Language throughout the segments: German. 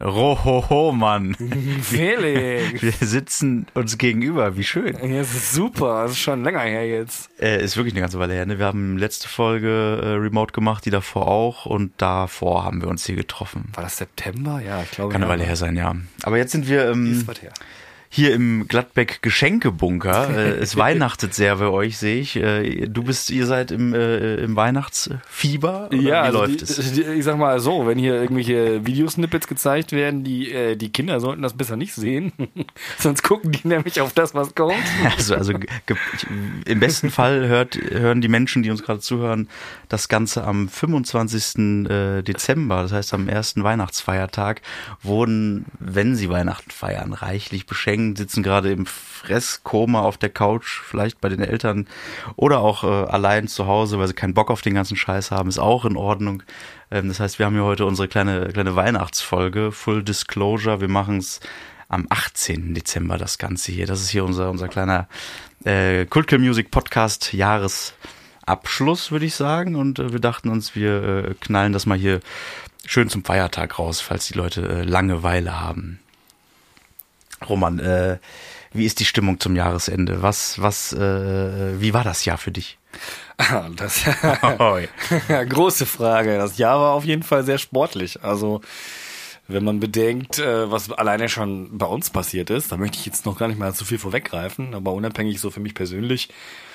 Rohoho, Mann. Felix. Wir sitzen uns gegenüber, wie schön. Ja, das ist super, das ist schon länger her jetzt. Ist wirklich eine ganze Weile her, ne? Wir haben letzte Folge remote gemacht, die davor auch, und davor haben wir uns hier getroffen. War das September? Ja, ich glaube. Kann eine Weile her sein, ja. Aber jetzt sind wir Ist was her. hier im Gladbeck Geschenkebunker. Es weihnachtet sehr bei euch, sehe ich. Ihr seid im Weihnachtsfieber? Oder Ja, wie also läuft es? ich sag mal so, wenn hier irgendwelche Videosnippets gezeigt werden, die Kinder sollten das besser nicht sehen, sonst gucken die nämlich auf das, was kommt. Also im besten Fall hören die Menschen, die uns gerade zuhören, das Ganze am 25. Dezember, das heißt am ersten Weihnachtsfeiertag, wurden, wenn sie Weihnachten feiern, reichlich beschenkt, sitzen gerade im Fresskoma auf der Couch, vielleicht bei den Eltern oder auch allein zu Hause, weil sie keinen Bock auf den ganzen Scheiß haben, ist auch in Ordnung. Das heißt, wir haben hier heute unsere kleine Weihnachtsfolge, Full Disclosure, wir machen es am 18. Dezember das Ganze hier. Das ist hier unser kleiner Cultural Music Podcast Jahresabschluss, würde ich sagen. Und wir dachten uns, wir knallen das mal hier schön zum Feiertag raus, falls die Leute Langeweile haben. Roman, wie ist die Stimmung zum Jahresende? Wie war das Jahr für dich? Das große Frage. Das Jahr war auf jeden Fall sehr sportlich. Also wenn man bedenkt, was alleine schon bei uns passiert ist, da möchte ich jetzt noch gar nicht mal zu viel vorweggreifen, aber unabhängig so für mich persönlich.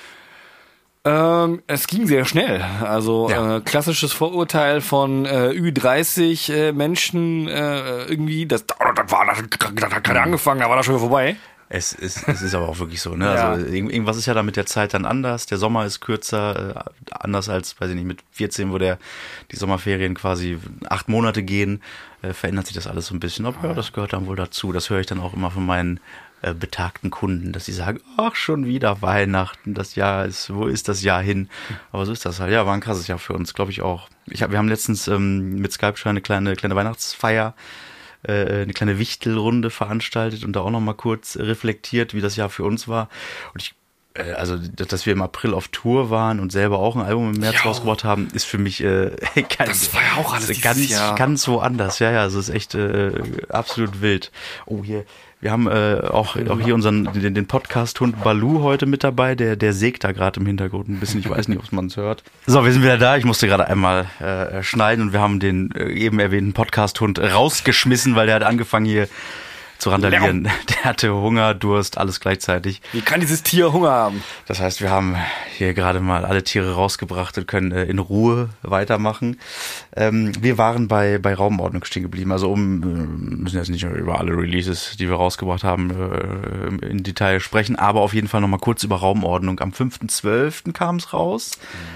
Es ging sehr schnell. Also ja. Klassisches Vorurteil von Ü30 Menschen irgendwie, das hat gerade angefangen, da war das schon wieder vorbei. Es ist aber auch wirklich so, ne? Ja. Also irgendwas ist ja da mit der Zeit dann anders. Der Sommer ist kürzer, anders als, weiß ich nicht, mit 14, wo die Sommerferien quasi 8 Monate gehen, verändert sich das alles so ein bisschen. Aber ja, das gehört dann wohl dazu. Das höre ich dann auch immer von meinen betagten Kunden, dass sie sagen, ach, schon wieder Weihnachten, wo ist das Jahr hin? Aber so ist das halt. Ja, war ein krasses Jahr für uns, glaube ich auch. Wir haben letztens mit Skype schon eine kleine Weihnachtsfeier, eine kleine Wichtelrunde veranstaltet und da auch nochmal kurz reflektiert, wie das Jahr für uns war. Und also, dass wir im April auf Tour waren und selber auch ein Album im März rausgebracht haben, ist für mich das war ja auch alles ganz woanders. Ja, also es ist echt absolut wild. Oh, hier. Wir haben auch hier den Podcast-Hund Balu heute mit dabei, der sägt da gerade im Hintergrund ein bisschen, ich weiß nicht, ob man es hört. So, wir sind wieder da, ich musste gerade einmal schneiden und wir haben den eben erwähnten Podcast-Hund rausgeschmissen, weil der hat angefangen hier zu randalieren. Der hatte Hunger, Durst, alles gleichzeitig. Wie kann dieses Tier Hunger haben? Das heißt, wir haben hier gerade mal alle Tiere rausgebracht und können in Ruhe weitermachen. Wir waren bei Raumordnung stehen geblieben. Also müssen jetzt nicht über alle Releases, die wir rausgebracht haben, in Detail sprechen, aber auf jeden Fall nochmal kurz über Raumordnung. Am 5.12. kam es raus.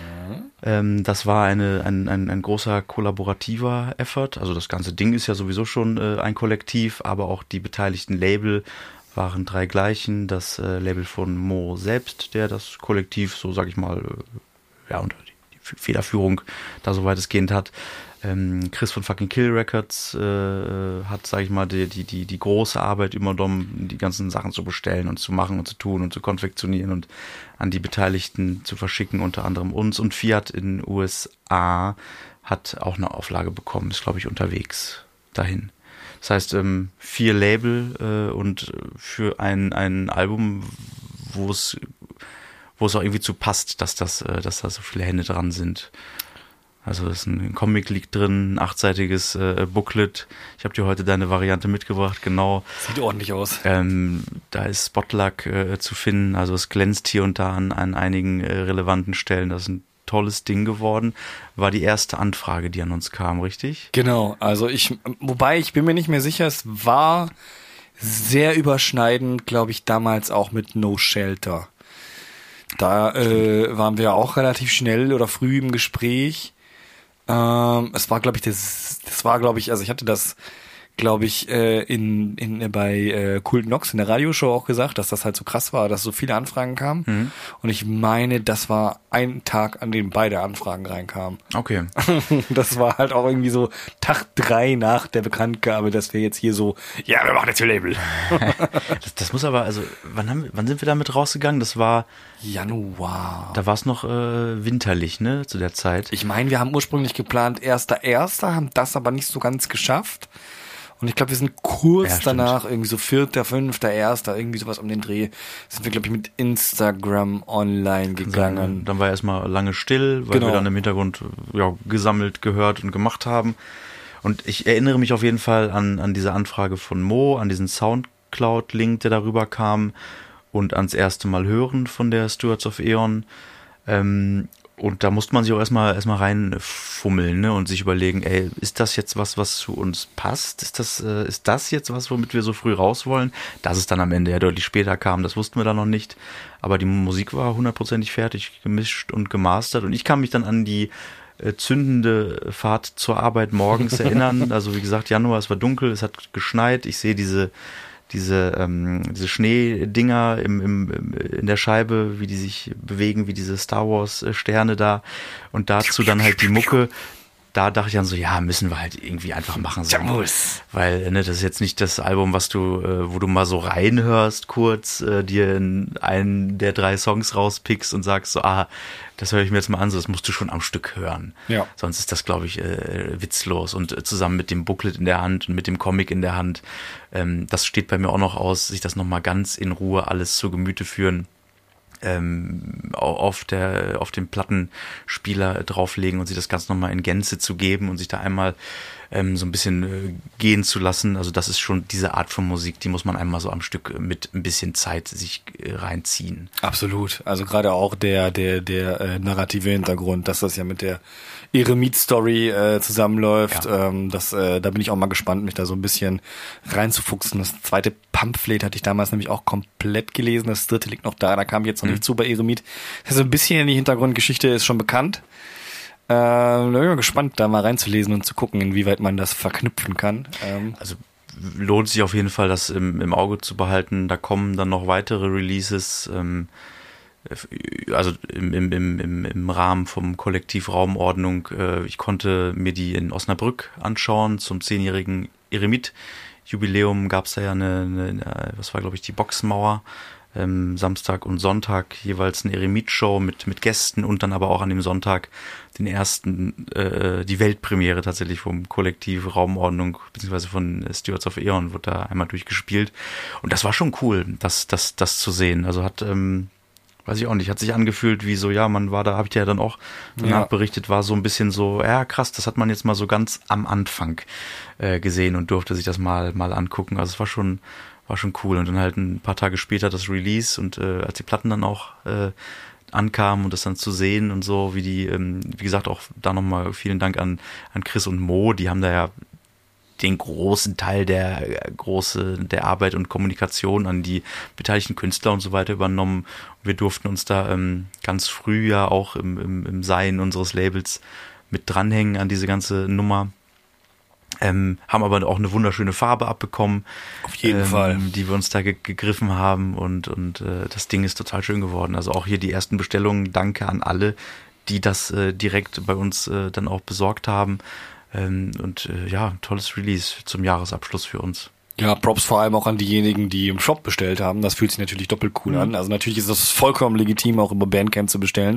Das war ein großer kollaborativer Effort. Also das ganze Ding ist ja sowieso schon ein Kollektiv, aber auch die beteiligten Label waren 3 gleichen. Das Label von Mo selbst, der das Kollektiv, so sag ich mal, unter die Federführung da so weitestgehend hat. Chris von fucking Kill Records hat, sag ich mal, die große Arbeit übernommen, die ganzen Sachen zu bestellen und zu machen und zu tun und zu konfektionieren und an die Beteiligten zu verschicken, unter anderem uns. Und Fiat in den USA hat auch eine Auflage bekommen, ist, glaube ich, unterwegs dahin. Das heißt, 4 Label und für ein Album, wo es auch irgendwie zu passt, dass da so viele Hände dran sind. Also es ist ein Comic liegt drin, ein 8-seitiges Booklet. Ich habe dir heute deine Variante mitgebracht, genau. Sieht ordentlich aus. Da ist Spotluck zu finden, also es glänzt hier und da an einigen relevanten Stellen. Das ist ein tolles Ding geworden. War die erste Anfrage, die an uns kam, richtig? Genau, also wobei ich bin mir nicht mehr sicher, es war sehr überschneidend, glaube ich, damals auch mit No Shelter. Da waren wir auch relativ schnell oder früh im Gespräch. Es war, glaube ich, also ich hatte das, glaube ich, bei Kult Nox in der Radioshow auch gesagt, dass das halt so krass war, dass so viele Anfragen kamen. Mhm. Und ich meine, das war ein Tag, an dem beide Anfragen reinkamen. Okay. Das war halt auch irgendwie so Tag 3 nach der Bekanntgabe, dass wir jetzt hier so, ja, wir machen jetzt ein Label. Das muss aber, also, wann sind wir damit rausgegangen? Das war Januar. Da war es noch winterlich, ne, zu der Zeit. Ich meine, wir haben ursprünglich geplant 1.1., haben das aber nicht so ganz geschafft. Und ich glaube, wir sind kurz Ja, stimmt. danach, irgendwie so 4., 5., 1., irgendwie sowas um den Dreh, sind wir, glaube ich, mit Instagram online gegangen. Dann war erstmal lange still, weil Genau. wir dann im Hintergrund gesammelt, gehört und gemacht haben. Und ich erinnere mich auf jeden Fall an diese Anfrage von Mo, an diesen Soundcloud-Link, der darüber kam und ans erste Mal hören von der Stewards of Aeon. Und da musste man sich auch erstmal reinfummeln, ne, und sich überlegen, ey, ist das jetzt was zu uns passt? Ist das jetzt was, womit wir so früh raus wollen? Dass es dann am Ende ja deutlich später kam, das wussten wir dann noch nicht. Aber die Musik war 100% fertig gemischt und gemastert. Und ich kann mich dann an die zündende Fahrt zur Arbeit morgens erinnern. Also wie gesagt, Januar, es war dunkel, es hat geschneit. Ich sehe diese Schneedinger in der Scheibe, wie die sich bewegen, wie diese Star Wars Sterne da, und dazu dann halt die Mucke. Da dachte ich dann so, ja, müssen wir halt irgendwie einfach machen. So. Weil, ne, das ist jetzt nicht das Album, was wo du mal so reinhörst, kurz, dir einen der 3 Songs rauspickst und sagst so, das höre ich mir jetzt mal an, so, das musst du schon am Stück hören. Ja. Sonst ist das, glaube ich, witzlos. Und zusammen mit dem Booklet in der Hand und mit dem Comic in der Hand, das steht bei mir auch noch aus, sich das nochmal ganz in Ruhe alles zu Gemüte führen. Auf dem Plattenspieler drauflegen und sich das Ganze nochmal in Gänze zu geben und sich da einmal so ein bisschen gehen zu lassen. Also das ist schon diese Art von Musik, die muss man einmal so am Stück mit ein bisschen Zeit sich reinziehen. Absolut. Also gerade auch der narrative Hintergrund, dass das ja mit der Eremit-Story zusammenläuft. Ja. Da bin ich auch mal gespannt, mich da so ein bisschen reinzufuchsen. Das 2. Pamphlet hatte ich damals nämlich auch komplett gelesen. Das 3. liegt noch da kam ich jetzt noch nicht zu bei Eremit. Also ein bisschen in die Hintergrundgeschichte ist schon bekannt. Da bin ich mal gespannt, da mal reinzulesen und zu gucken, inwieweit man das verknüpfen kann. Also lohnt sich auf jeden Fall, das im Auge zu behalten. Da kommen dann noch weitere Releases, also im Rahmen vom Kollektiv Raumordnung. Ich konnte mir die in Osnabrück anschauen. Zum 10-jährigen Eremit-Jubiläum gab es da ja was war, glaube ich, die Boxmauer. Samstag und Sonntag jeweils eine Eremit-Show mit Gästen und dann aber auch an dem Sonntag die Weltpremiere tatsächlich vom Kollektiv Raumordnung beziehungsweise von Stewards of Aeon wird da einmal durchgespielt. Und das war schon cool, das zu sehen. Also weiß ich auch nicht, hat sich angefühlt wie so, ja, man war da, habe ich dir ja dann auch danach berichtet, war so ein bisschen so, ja krass, das hat man jetzt mal so ganz am Anfang gesehen und durfte sich das mal angucken. Also es war schon cool. Und dann halt ein paar Tage später das Release und als die Platten dann auch ankamen und das dann zu sehen und so, wie die, wie gesagt, auch da nochmal vielen Dank an Chris und Mo, die haben da ja den großen Teil der Arbeit und Kommunikation an die beteiligten Künstler und so weiter übernommen. Und wir durften uns da ganz früh ja auch im Sein unseres Labels mit dranhängen an diese ganze Nummer. Haben aber auch eine wunderschöne Farbe abbekommen. Auf jeden Fall. Die wir uns da gegriffen haben und das Ding ist total schön geworden. Also auch hier die ersten Bestellungen, danke an alle, die das direkt bei uns dann auch besorgt haben. Tolles Release zum Jahresabschluss für uns. Ja, Props vor allem auch an diejenigen, die im Shop bestellt haben. Das fühlt sich natürlich doppelt cool an. Also natürlich ist das vollkommen legitim, auch über Bandcamp zu bestellen.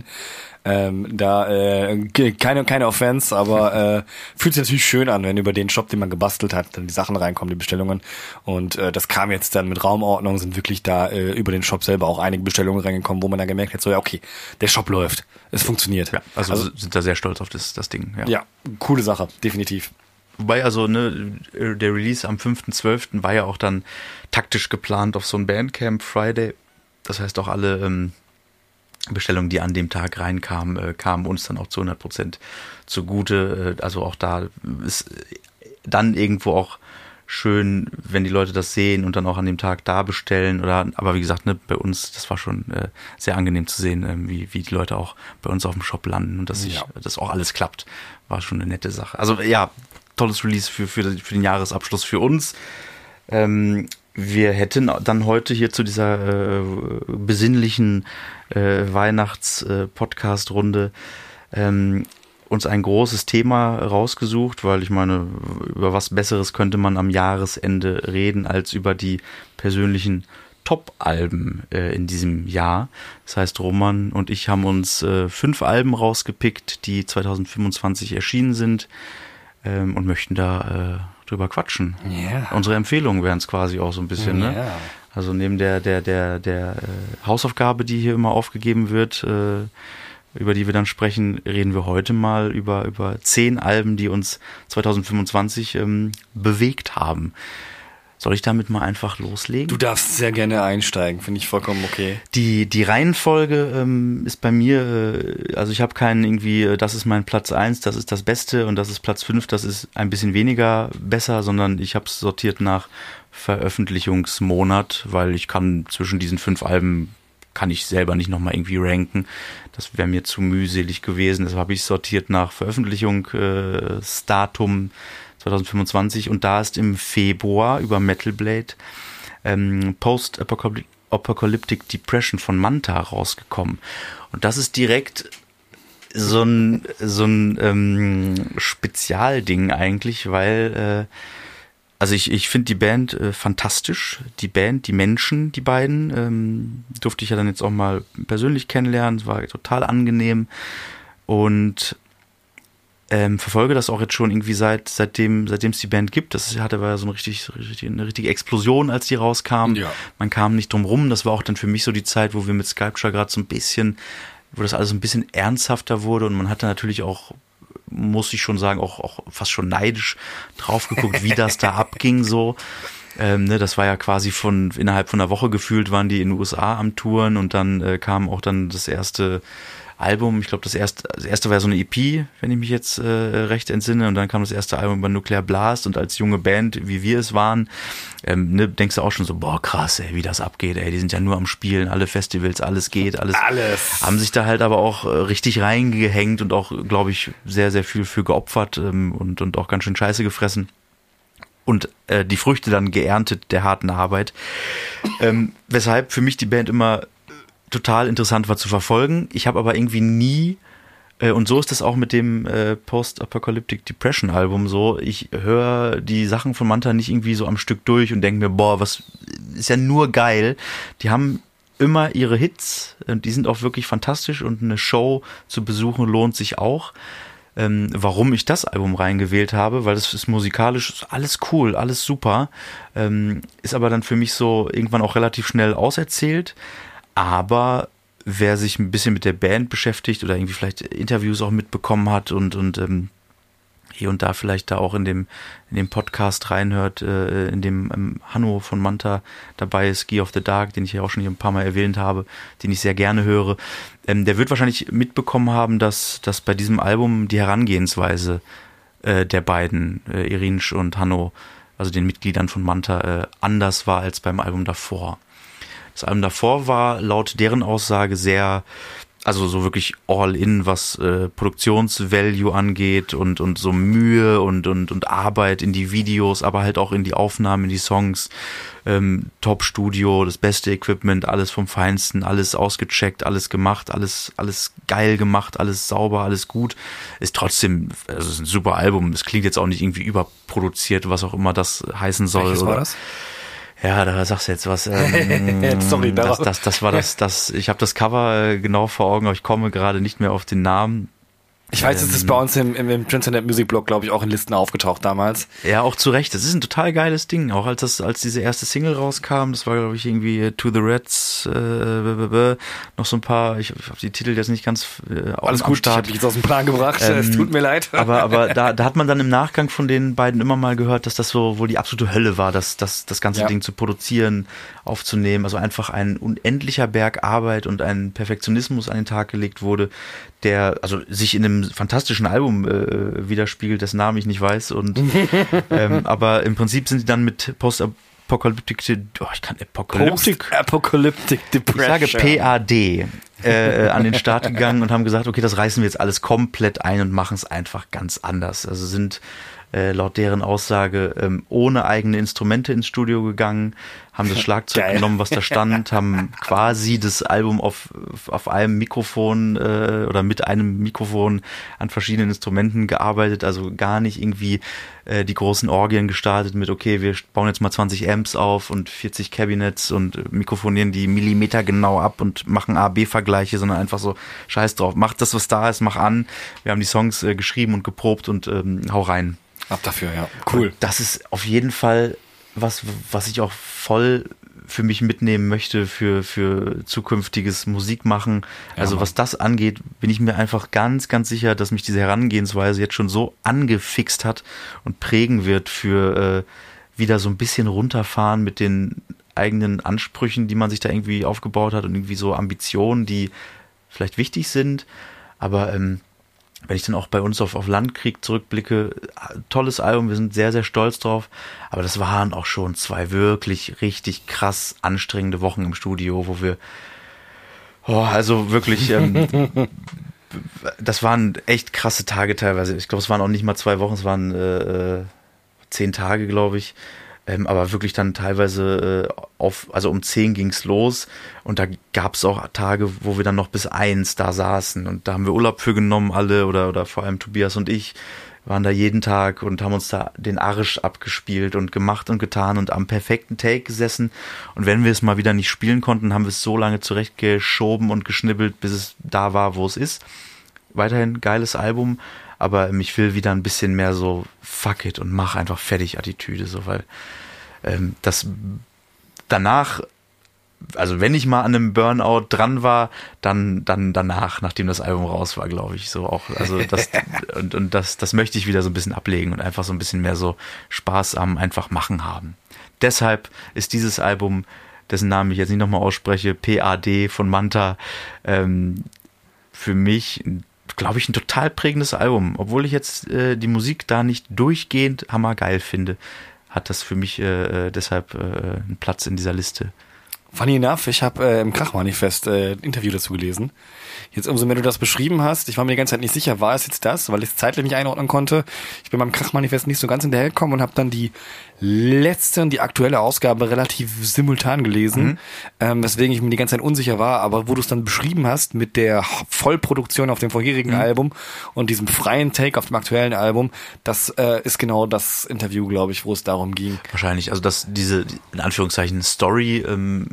Keine Offense, aber fühlt sich natürlich schön an, wenn über den Shop, den man gebastelt hat, dann die Sachen reinkommen, die Bestellungen. Und das kam jetzt dann mit Raumordnung, sind wirklich da über den Shop selber auch einige Bestellungen reingekommen, wo man dann gemerkt hat, so ja, okay, der Shop läuft, es funktioniert. Ja, also sind da sehr stolz auf das Ding. Ja, coole Sache, definitiv. Wobei also der Release am 5.12. war ja auch dann taktisch geplant auf so ein Bandcamp Friday. Das heißt auch alle Bestellungen, die an dem Tag reinkamen, kamen uns dann auch zu 100% zugute. Also auch da ist dann irgendwo auch schön, wenn die Leute das sehen und dann auch an dem Tag da bestellen. Aber wie gesagt, ne, bei uns, das war schon sehr angenehm zu sehen, wie die Leute auch bei uns auf dem Shop landen und dass das auch alles klappt. War schon eine nette Sache. Also ja, tolles Release für den Jahresabschluss für uns. Wir hätten dann heute hier zu dieser besinnlichen Weihnachts-Podcast-Runde uns ein großes Thema rausgesucht, weil ich meine, über was Besseres könnte man am Jahresende reden, als über die persönlichen Top-Alben in diesem Jahr. Das heißt, Roman und ich haben uns 5 Alben rausgepickt, die 2025 erschienen sind. Und möchten da drüber quatschen. Ja. Unsere Empfehlungen wären es quasi auch so ein bisschen, ne? Ja. Also neben der Hausaufgabe, die hier immer aufgegeben wird, über die wir dann sprechen, reden wir heute mal über 10 Alben, die uns 2025 bewegt haben. Soll ich damit mal einfach loslegen? Du darfst sehr gerne einsteigen, finde ich vollkommen okay. Die Reihenfolge ist bei mir, also ich habe keinen irgendwie, das ist mein Platz 1, das ist das Beste und das ist Platz 5, das ist ein bisschen weniger besser, sondern ich habe es sortiert nach Veröffentlichungsmonat, weil ich kann zwischen diesen 5 Alben, kann ich selber nicht nochmal irgendwie ranken. Das wäre mir zu mühselig gewesen. Deshalb habe ich sortiert nach Veröffentlichungsdatum 2025 und da ist im Februar über Metal Blade Post-Apocalyptic Depression von Manta rausgekommen. Und das ist direkt so ein Spezialding eigentlich, weil also ich finde die Band fantastisch. Die Band, die Menschen, die beiden, durfte ich ja dann jetzt auch mal persönlich kennenlernen. Es war total angenehm und verfolge das auch jetzt schon irgendwie seitdem es die Band gibt. Das war ja so eine richtige Explosion, als die rauskam. Ja. Man kam nicht drum rum. Das war auch dann für mich so die Zeit, wo wir mit Sculpture gerade so ein bisschen, wo das alles ein bisschen ernsthafter wurde und man hatte natürlich auch, muss ich schon sagen, auch fast schon neidisch drauf geguckt, wie das da abging so. Das war ja quasi innerhalb von einer Woche gefühlt, waren die in den USA am Touren und dann kam auch dann das erste Album, ich glaube das erste war so eine EP, wenn ich mich jetzt recht entsinne, und dann kam das erste Album über Nuclear Blast und als junge Band, wie wir es waren, denkst du auch schon so, boah krass, ey, wie das abgeht, ey, die sind ja nur am Spielen, alle Festivals, alles geht, alles. Haben sich da halt aber auch richtig reingehängt und auch, glaube ich, sehr, sehr viel für geopfert und auch ganz schön Scheiße gefressen. Und die Früchte dann geerntet der harten Arbeit. Weshalb für mich die Band immer total interessant war zu verfolgen. Ich habe aber irgendwie nie, und so ist es auch mit dem Post-Apocalyptic Depression Album so, ich höre die Sachen von Manta nicht irgendwie so am Stück durch und denke mir, boah, was ist ja nur geil. Die haben immer ihre Hits und die sind auch wirklich fantastisch und eine Show zu besuchen lohnt sich auch. Warum ich das Album reingewählt habe, weil das ist musikalisch alles cool, alles super, ist aber dann für mich so irgendwann auch relativ schnell auserzählt. Aber wer sich ein bisschen mit der Band beschäftigt oder irgendwie vielleicht Interviews auch mitbekommen hat und hier und da vielleicht da auch in dem Podcast reinhört, in dem Hanno von Manta dabei ist, Gear of the Dark, den ich ja auch schon hier ein paar Mal erwähnt habe, den ich sehr gerne höre, der wird wahrscheinlich mitbekommen haben, dass bei diesem Album die Herangehensweise der beiden, Irinsch und Hanno, also den Mitgliedern von Manta, anders war als beim Album davor. Das Album davor war laut deren Aussage sehr, also so wirklich all in, was Produktionsvalue angeht und so Mühe und Arbeit in die Videos, aber halt auch in die Aufnahmen, in die Songs, Top-Studio, das beste Equipment, alles vom Feinsten, alles ausgecheckt, alles gemacht, alles geil gemacht, alles sauber, alles gut. Ist trotzdem, also es ist ein super Album. Es klingt jetzt auch nicht irgendwie überproduziert, was auch immer das heißen soll. Welches war das? Ja, da sagst du jetzt was. Sorry, das war das. Ich habe das Cover genau vor Augen, aber ich komme gerade nicht mehr auf den Namen. Ich weiß, es ist bei uns im Transcendent Music Blog, glaube ich, auch in Listen aufgetaucht damals. Ja, auch zu Recht. Das ist ein total geiles Ding. Auch als diese erste Single rauskam, das war, glaube ich, irgendwie To the Reds, noch so ein paar, ich habe die Titel jetzt nicht ganz alles gut, ich habe dich jetzt aus dem Plan gebracht, es tut mir leid. Aber da hat man dann im Nachgang von den beiden immer mal gehört, dass das so wohl die absolute Hölle war, das ganze Ding zu produzieren, aufzunehmen. Also einfach ein unendlicher Berg Arbeit und ein Perfektionismus an den Tag gelegt wurde, der also sich in einem fantastischen Album widerspiegelt, dessen Namen ich nicht weiß. Und aber im Prinzip sind die dann mit Post-Apocalyptic Depression. Ich sage PAD an den Start gegangen und haben gesagt, okay, das reißen wir jetzt alles komplett ein und machen es einfach ganz anders. Also sind laut deren Aussage ohne eigene Instrumente ins Studio gegangen, haben das Schlagzeug genommen, was da stand, haben quasi das Album auf einem Mikrofon oder mit einem Mikrofon an verschiedenen Instrumenten gearbeitet, also gar nicht irgendwie die großen Orgeln gestartet mit, okay, wir bauen jetzt mal 20 Amps auf und 40 Cabinets und mikrofonieren die Millimeter genau ab und machen A-B-Vergleiche, sondern einfach so, scheiß drauf, mach das, was da ist, mach an. Wir haben die Songs geschrieben und geprobt und hau rein. Ab dafür, ja. Cool. Und das ist auf jeden Fall was ich auch voll für mich mitnehmen möchte für zukünftiges Musikmachen. Also was das angeht, bin ich mir einfach ganz, ganz sicher, dass mich diese Herangehensweise jetzt schon so angefixt hat und prägen wird für wieder so ein bisschen runterfahren mit den eigenen Ansprüchen, die man sich da irgendwie aufgebaut hat und irgendwie so Ambitionen, die vielleicht wichtig sind. Aber wenn ich dann auch bei uns auf Landkrieg zurückblicke, tolles Album, wir sind sehr, sehr stolz drauf, aber das waren auch schon 2 wirklich richtig krass anstrengende Wochen im Studio, wo wir, also wirklich, das waren echt krasse Tage teilweise. Ich glaube, es waren auch nicht mal 2 Wochen, es waren 10 Tage, glaube ich. Aber wirklich dann teilweise also um 10 ging's los und da gab's auch Tage, wo wir dann noch bis 1 da saßen und da haben wir Urlaub für genommen alle oder vor allem Tobias und ich waren da jeden Tag und haben uns da den Arsch abgespielt und gemacht und getan und am perfekten Take gesessen und wenn wir es mal wieder nicht spielen konnten, haben wir es so lange zurechtgeschoben und geschnibbelt, bis es da war, wo es ist. Weiterhin geiles Album, aber ich will wieder ein bisschen mehr so fuck it und mach einfach fertig Attitüde, so, weil das danach, also wenn ich mal an einem Burnout dran war, dann danach, nachdem das Album raus war, glaube ich, so auch, also das und das möchte ich wieder so ein bisschen ablegen und einfach so ein bisschen mehr so Spaß am einfach machen haben. Deshalb ist dieses Album, dessen Namen ich jetzt nicht nochmal ausspreche, PAD von Manta, für mich glaube ich, ein total prägendes Album. Obwohl ich jetzt die Musik da nicht durchgehend hammergeil finde, hat das für mich deshalb einen Platz in dieser Liste. Funny enough, ich habe im Krach-Manifest ein Interview dazu gelesen. Jetzt umso mehr du das beschrieben hast, ich war mir die ganze Zeit nicht sicher, war es jetzt das, weil ich es zeitlich nicht einordnen konnte. Ich bin beim Krach-Manifest nicht so ganz hinterhergekommen und habe dann die letzte und die aktuelle Ausgabe relativ simultan gelesen, weswegen ich mir die ganze Zeit unsicher war, aber wo du es dann beschrieben hast mit der Vollproduktion auf dem vorherigen Album und diesem freien Take auf dem aktuellen Album, das ist genau das Interview, glaube ich, wo es darum ging. Wahrscheinlich, also dass diese, in Anführungszeichen, Story,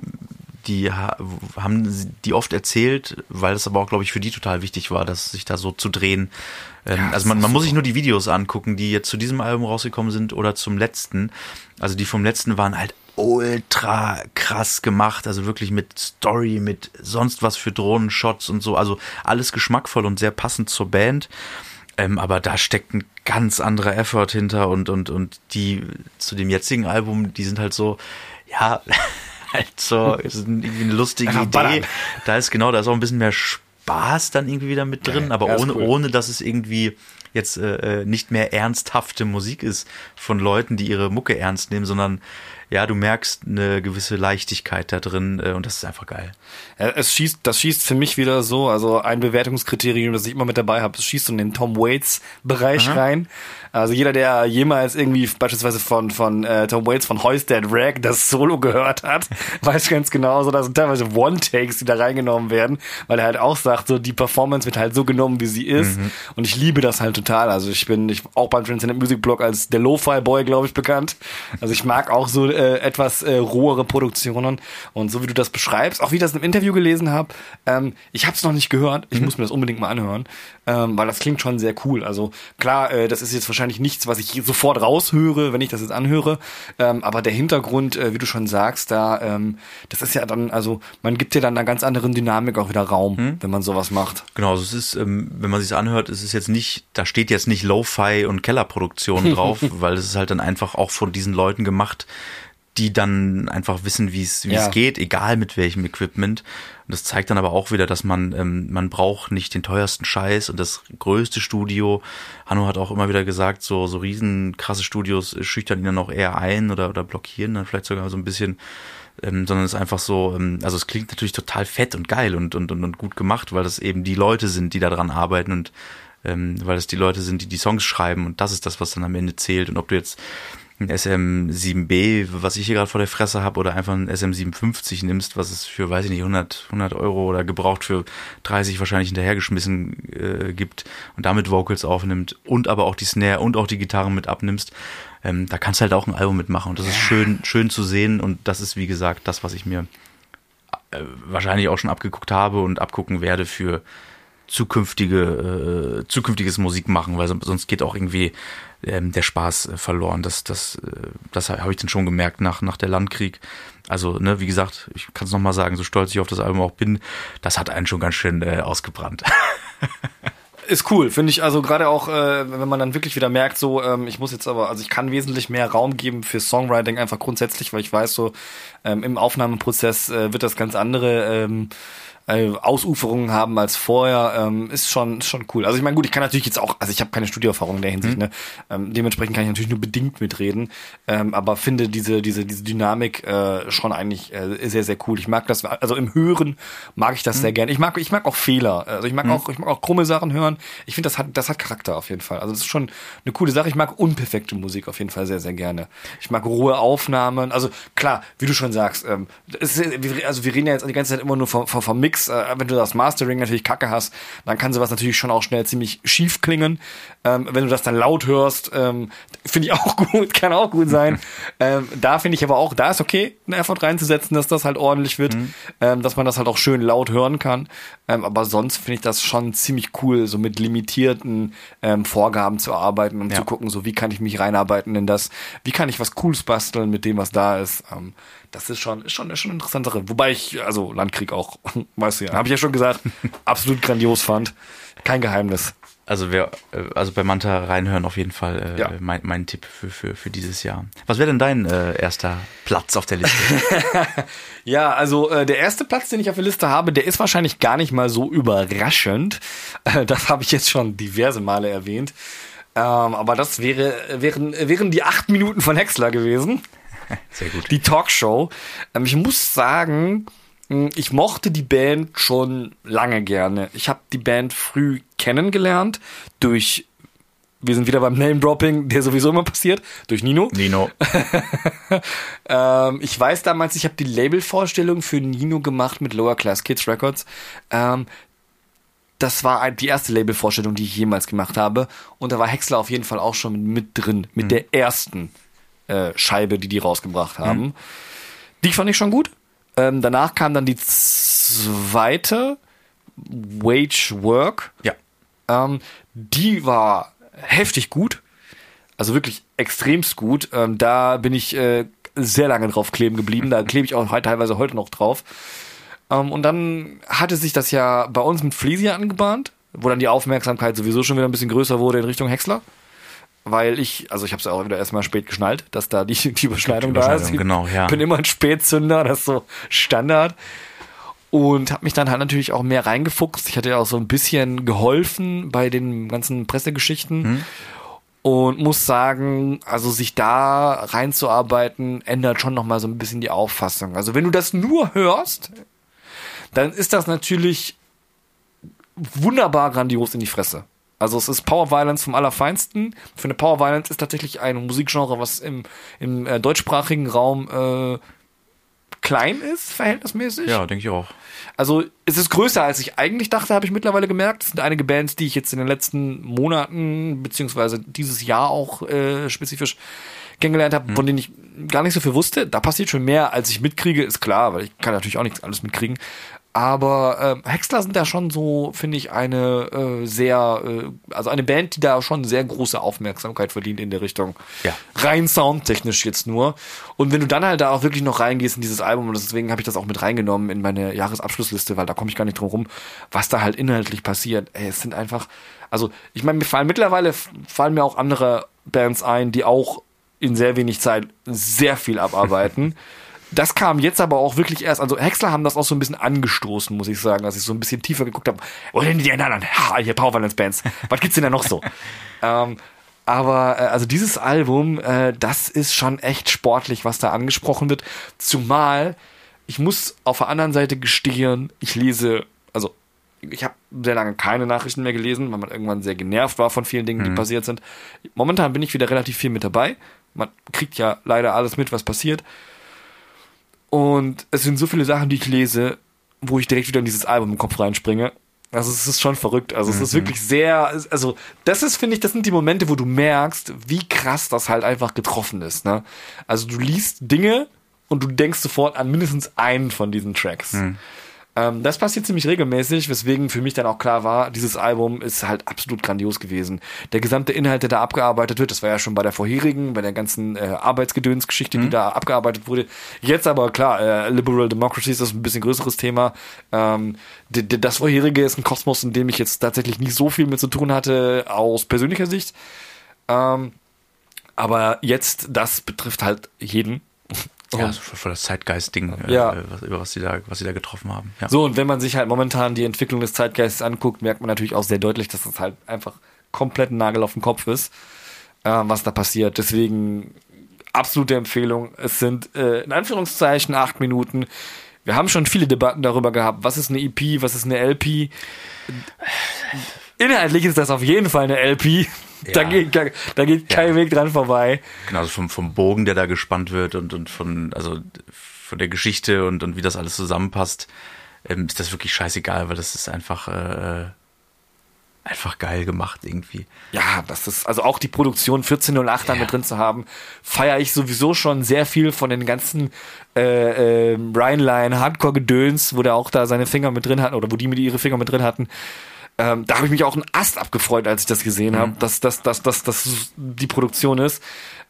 die haben die oft erzählt, weil es aber auch, glaube ich, für die total wichtig war, dass sich da so zu drehen. Also man muss sich nur die Videos angucken, die jetzt zu diesem Album rausgekommen sind oder zum letzten. Also die vom letzten waren halt ultra krass gemacht, also wirklich mit Story, mit sonst was für Drohnenshots und so, also alles geschmackvoll und sehr passend zur Band. Aber da steckt ein ganz anderer Effort hinter und die zu dem jetzigen Album, die sind halt so, ja, halt so, ist irgendwie eine lustige Idee. Da ist auch ein bisschen mehr Spaß dann irgendwie wieder mit drin, aber ohne, dass es irgendwie jetzt nicht mehr ernsthafte Musik ist von Leuten, die ihre Mucke ernst nehmen, sondern ja, du merkst eine gewisse Leichtigkeit da drin und das ist einfach geil. Das schießt für mich wieder so, also ein Bewertungskriterium, das ich immer mit dabei habe, es schießt in den Tom Waits Bereich rein. Also jeder, der jemals irgendwie beispielsweise von Tom Waits von Hoist That Rag das Solo gehört hat, weiß ganz genau, so, das sind teilweise One-Takes, die da reingenommen werden, weil er halt auch sagt, so die Performance wird halt so genommen, wie sie ist und ich liebe das halt total. Also ich bin auch beim Transcendent Music Blog als der Lo-Fi Boy, glaube ich, bekannt. Also ich mag auch so etwas rohere Produktionen und so wie du das beschreibst, auch wie ich das im Interview gelesen habe, ich habe es noch nicht gehört, ich muss mir das unbedingt mal anhören, weil das klingt schon sehr cool. Also klar, das ist jetzt wahrscheinlich nichts, was ich sofort raushöre, wenn ich das jetzt anhöre, aber der Hintergrund, wie du schon sagst, da das ist ja dann, also man gibt ja dann einer ganz anderen Dynamik auch wieder Raum, wenn man sowas macht. Genau, also es ist, wenn man sich's anhört, ist es jetzt nicht, da steht jetzt nicht Lo-Fi und Kellerproduktion drauf, weil es ist halt dann einfach auch von diesen Leuten gemacht, die dann einfach wissen, wie es geht, egal mit welchem Equipment. Und das zeigt dann aber auch wieder, dass man braucht nicht den teuersten Scheiß und das größte Studio. Hanno hat auch immer wieder gesagt, so riesen krasse Studios schüchtern ihn dann auch eher ein oder blockieren dann vielleicht sogar so ein bisschen, sondern es ist einfach so, also es klingt natürlich total fett und geil und gut gemacht, weil das eben die Leute sind, die da dran arbeiten und weil es die Leute sind, die Songs schreiben und das ist das, was dann am Ende zählt. Und ob du jetzt ein SM7B, was ich hier gerade vor der Fresse habe, oder einfach ein SM57 nimmst, was es für, weiß ich nicht, 100 Euro oder gebraucht für 30 wahrscheinlich hinterhergeschmissen gibt und damit Vocals aufnimmt und aber auch die Snare und auch die Gitarren mit abnimmst, da kannst du halt auch ein Album mitmachen und das ist schön zu sehen und das ist, wie gesagt, das, was ich mir wahrscheinlich auch schon abgeguckt habe und abgucken werde für zukünftiges Musik machen, weil sonst geht auch irgendwie der Spaß verloren. Das habe ich dann schon gemerkt nach der Landkrieg. Also, ne, wie gesagt, ich kann es nochmal sagen, so stolz ich auf das Album auch bin, das hat einen schon ganz schön ausgebrannt. Ist cool, finde ich, also gerade auch, wenn man dann wirklich wieder merkt, so, ich muss jetzt aber, also ich kann wesentlich mehr Raum geben für Songwriting einfach grundsätzlich, weil ich weiß, so, im Aufnahmeprozess wird das ganz andere Ausuferungen haben als vorher, ist schon cool. Also ich meine, gut, ich kann natürlich jetzt auch, also ich habe keine Studioerfahrung in der Hinsicht, ne? Dementsprechend kann ich natürlich nur bedingt mitreden, aber finde diese Dynamik schon eigentlich sehr, sehr cool. Ich mag das, also im Hören mag ich das sehr gerne. Ich mag auch Fehler, also ich mag auch krumme Sachen hören. Ich finde, das hat Charakter auf jeden Fall. Also das ist schon eine coole Sache. Ich mag unperfekte Musik auf jeden Fall sehr, sehr gerne. Ich mag rohe Aufnahmen. Also klar, wie du schon sagst, wir reden ja jetzt die ganze Zeit immer nur vom Mix. Wenn du das Mastering natürlich kacke hast, dann kann sowas natürlich schon auch schnell ziemlich schief klingen. Wenn du das dann laut hörst, finde ich auch gut, kann auch gut sein. Da finde ich aber auch, da ist okay, einen Effort reinzusetzen, dass das halt ordentlich wird, dass man das halt auch schön laut hören kann. Aber sonst finde ich das schon ziemlich cool, so mit limitierten Vorgaben zu arbeiten und zu gucken, so wie kann ich mich reinarbeiten in das, wie kann ich was Cooles basteln mit dem, was da ist. Das ist schon eine interessante Sache. Wobei ich, also Landkrieg auch, weißt du ja, habe ich ja schon gesagt, absolut grandios fand. Kein Geheimnis. Also bei Manta reinhören auf jeden Fall mein Tipp für dieses Jahr. Was wäre denn dein erster Platz auf der Liste? Ja, also der erste Platz, den ich auf der Liste habe, der ist wahrscheinlich gar nicht mal so überraschend. Das habe ich jetzt schon diverse Male erwähnt. Aber das wären die 8 Minuten von Häcksler gewesen. Sehr gut. Die Talkshow. Ich muss sagen, ich mochte die Band schon lange gerne. Ich habe die Band früh kennengelernt durch, wir sind wieder beim Name-Dropping, der sowieso immer passiert, durch Nino. Ich weiß damals, ich habe die Labelvorstellung für Nino gemacht mit Lower Class Kids Records. Das war die erste Labelvorstellung, die ich jemals gemacht habe. Und da war Häcksler auf jeden Fall auch schon mit drin, mit der ersten Scheibe, die rausgebracht haben. Die fand ich schon gut. Danach kam dann die zweite, Wage Work. Ja. Die war heftig gut. Also wirklich extremst gut. Da bin ich sehr lange drauf kleben geblieben. Da klebe ich auch teilweise heute noch drauf. Und dann hatte sich das ja bei uns mit Flesia angebahnt, wo dann die Aufmerksamkeit sowieso schon wieder ein bisschen größer wurde in Richtung Häcksler. Weil ich habe es ja auch wieder erstmal spät geschnallt, dass da die Überschneidung da ist. Genau, ja. Ich bin immer ein Spätzünder, das ist so Standard. Und habe mich dann halt natürlich auch mehr reingefuchst. Ich hatte ja auch so ein bisschen geholfen bei den ganzen Pressegeschichten. Und muss sagen, also sich da reinzuarbeiten, ändert schon nochmal so ein bisschen die Auffassung. Also wenn du das nur hörst, dann ist das natürlich wunderbar grandios in die Fresse. Also es ist Power Violence vom Allerfeinsten. Für eine Power Violence ist tatsächlich ein Musikgenre, was im deutschsprachigen Raum klein ist, verhältnismäßig. Ja, denke ich auch. Also es ist größer, als ich eigentlich dachte, habe ich mittlerweile gemerkt. Es sind einige Bands, die ich jetzt in den letzten Monaten, beziehungsweise dieses Jahr auch spezifisch kennengelernt habe, von denen ich gar nicht so viel wusste. Da passiert schon mehr, als ich mitkriege, ist klar, weil ich kann natürlich auch nichts alles mitkriegen. Aber Häcksler sind da schon so, finde ich, eine also eine Band, die da schon sehr große Aufmerksamkeit verdient in der Richtung. Ja. Rein soundtechnisch jetzt nur. Und wenn du dann halt da auch wirklich noch reingehst in dieses Album, und deswegen habe ich das auch mit reingenommen in meine Jahresabschlussliste, weil da komme ich gar nicht drum rum, was da halt inhaltlich passiert. Ey, es sind einfach, also ich meine, mittlerweile fallen mir auch andere Bands ein, die auch in sehr wenig Zeit sehr viel abarbeiten. Das kam jetzt aber auch wirklich erst, also Häcksler haben das auch so ein bisschen angestoßen, muss ich sagen, als ich so ein bisschen tiefer geguckt habe. Wo denn die anderen? Hier Power Violence Bands. Was gibt's denn da noch so? Aber also dieses Album, das ist schon echt sportlich, was da angesprochen wird. Zumal, ich muss auf der anderen Seite gestehen, ich habe sehr lange keine Nachrichten mehr gelesen, weil man irgendwann sehr genervt war von vielen Dingen, die passiert sind. Momentan bin ich wieder relativ viel mit dabei. Man kriegt ja leider alles mit, was passiert. Und es sind so viele Sachen, die ich lese, wo ich direkt wieder in dieses Album im Kopf reinspringe. Also es ist schon verrückt. Also es ist wirklich sehr, also das ist, finde ich, das sind die Momente, wo du merkst, wie krass das halt einfach getroffen ist, ne? Also du liest Dinge und du denkst sofort an mindestens einen von diesen Tracks. Das passiert ziemlich regelmäßig, weswegen für mich dann auch klar war, dieses Album ist halt absolut grandios gewesen. Der gesamte Inhalt, der da abgearbeitet wird, das war ja schon bei der vorherigen, bei der ganzen Arbeitsgedönsgeschichte, die da abgearbeitet wurde. Jetzt aber klar, Liberal Democracy ist das ein bisschen größeres Thema. Das vorherige ist ein Kosmos, in dem ich jetzt tatsächlich nicht so viel mit zu tun hatte, aus persönlicher Sicht. Aber jetzt, das betrifft halt jeden. Ja, also voll das Zeitgeist-Ding, was sie da getroffen haben. Ja. So, und wenn man sich halt momentan die Entwicklung des Zeitgeistes anguckt, merkt man natürlich auch sehr deutlich, dass das halt einfach komplett ein Nagel auf den Kopf ist, was da passiert. Deswegen absolute Empfehlung. Es sind in Anführungszeichen 8 Minuten. Wir haben schon viele Debatten darüber gehabt, was ist eine EP, was ist eine LP. Inhaltlich ist das auf jeden Fall eine LP. Ja. Da geht kein Weg dran vorbei. Genau, also vom Bogen, der da gespannt wird und von der Geschichte und wie das alles zusammenpasst, ist das wirklich scheißegal, weil das ist einfach geil gemacht irgendwie. Ja, das ist, also auch die Produktion 1408 da mit drin zu haben, feiere ich sowieso schon sehr viel von den ganzen Rheinline Hardcore-Gedöns, wo der auch da seine Finger mit drin hatten, oder wo die mit ihre Finger mit drin hatten. Da habe ich mich auch einen Ast abgefreut, als ich das gesehen habe, dass das die Produktion ist.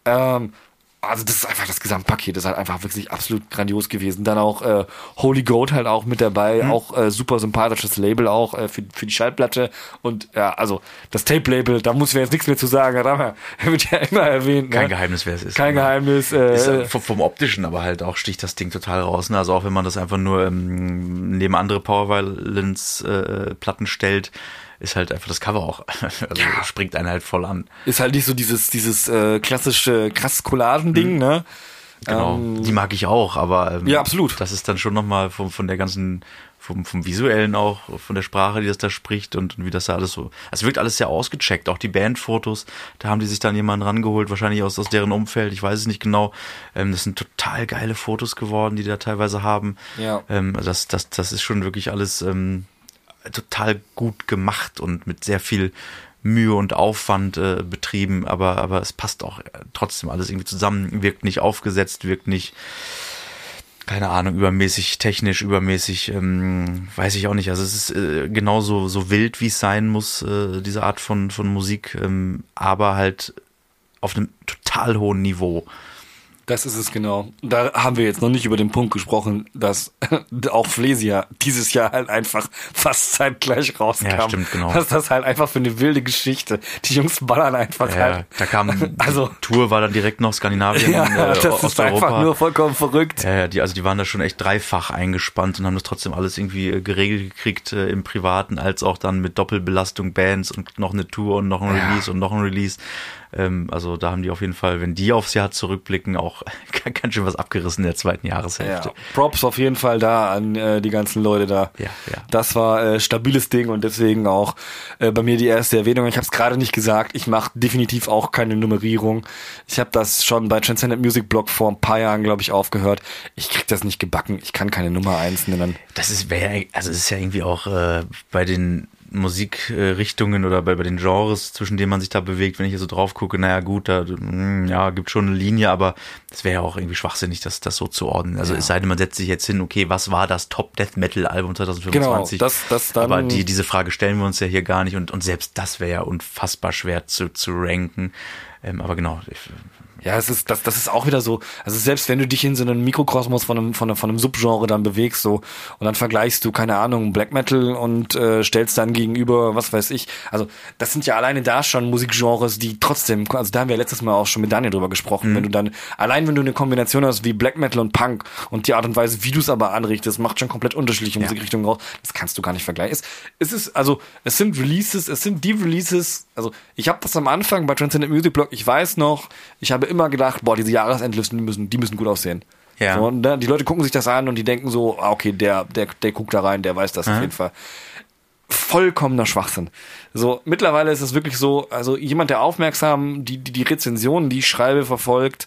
Also das ist einfach das Gesamtpaket, das ist halt einfach wirklich absolut grandios gewesen. Dann auch Holy Goat halt auch mit dabei, auch super sympathisches Label auch für die Schallplatte. Und ja, also das Tape-Label, da muss ich jetzt nichts mehr zu sagen, da wird ja immer erwähnt. Kein Geheimnis, wer es ist. Kein Geheimnis. Vom Optischen aber halt auch sticht das Ding total raus. Ne? Also auch wenn man das einfach nur neben andere Power Violence Platten stellt, ist halt einfach das Cover auch, springt einen halt voll an. Ist halt nicht so dieses klassische krass Collagen-Ding, ne? Genau, die mag ich auch, aber ja, absolut. Das ist dann schon nochmal von der ganzen, vom Visuellen auch, von der Sprache, die das da spricht und wie das da alles so, es wirkt alles sehr ausgecheckt, auch die Bandfotos, da haben die sich dann jemanden rangeholt, wahrscheinlich aus deren Umfeld, ich weiß es nicht genau, das sind total geile Fotos geworden, die da teilweise haben. Ja. Das ist schon wirklich alles total gut gemacht und mit sehr viel Mühe und Aufwand betrieben, aber es passt auch trotzdem alles irgendwie zusammen, wirkt nicht aufgesetzt, wirkt nicht, keine Ahnung, übermäßig technisch, übermäßig, weiß ich auch nicht, also es ist genauso so wild, wie es sein muss, diese Art von Musik, aber halt auf einem total hohen Niveau. Das ist es genau. Da haben wir jetzt noch nicht über den Punkt gesprochen, dass auch Flesia dieses Jahr halt einfach fast zeitgleich rauskam. Ja, stimmt, genau. Was das halt einfach für eine wilde Geschichte. Die Jungs ballern einfach halt. Da kam, also Tour war dann direkt noch Skandinavien, das ist Osteuropa. Einfach nur vollkommen verrückt. Ja, die waren da schon echt dreifach eingespannt und haben das trotzdem alles irgendwie geregelt gekriegt, im Privaten, als auch dann mit Doppelbelastung Bands und noch eine Tour und noch ein Release und noch ein Release. Also da haben die auf jeden Fall, wenn die aufs Jahr zurückblicken, auch ganz schön was abgerissen in der zweiten Jahreshälfte. Ja, Props auf jeden Fall da an die ganzen Leute da. Ja. Das war stabiles Ding und deswegen auch bei mir die erste Erwähnung. Ich habe es gerade nicht gesagt, ich mache definitiv auch keine Nummerierung. Ich habe das schon bei Transcendent Music Blog vor ein paar Jahren, glaube ich, aufgehört. Ich krieg das nicht gebacken. Ich kann keine Nummer 1 nennen. Das ist ja irgendwie auch bei den Musikrichtungen oder bei den Genres, zwischen denen man sich da bewegt, wenn ich hier so drauf gucke, naja gut, da gibt schon eine Linie, aber das wäre ja auch irgendwie schwachsinnig, das so zu ordnen. Also es sei denn, man setzt sich jetzt hin, okay, was war das Top-Death-Metal-Album 2025? Genau, das dann. Aber diese Frage stellen wir uns ja hier gar nicht und selbst das wäre ja unfassbar schwer zu ranken. Aber genau, ja, das ist auch wieder so, also selbst wenn du dich in so einem Mikrokosmos von einem Subgenre dann bewegst, so, und dann vergleichst du, keine Ahnung, Black Metal und stellst dann gegenüber, was weiß ich, also das sind ja alleine da schon Musikgenres, die trotzdem, also da haben wir letztes Mal auch schon mit Daniel drüber gesprochen, wenn du eine Kombination hast wie Black Metal und Punk und die Art und Weise, wie du es aber anrichtest, macht schon komplett unterschiedliche Musikrichtungen raus, das kannst du gar nicht vergleichen. Es sind die Releases, also ich habe das am Anfang bei Transcendent Music Blog, ich weiß noch, ich habe immer gedacht, boah, diese Jahresendlisten, die müssen gut aussehen. Ja. So, und die Leute gucken sich das an und die denken so, okay, der guckt da rein, der weiß das auf jeden Fall. Vollkommener Schwachsinn. So, mittlerweile ist es wirklich so, also jemand, der aufmerksam die Rezensionen, die ich schreibe, verfolgt,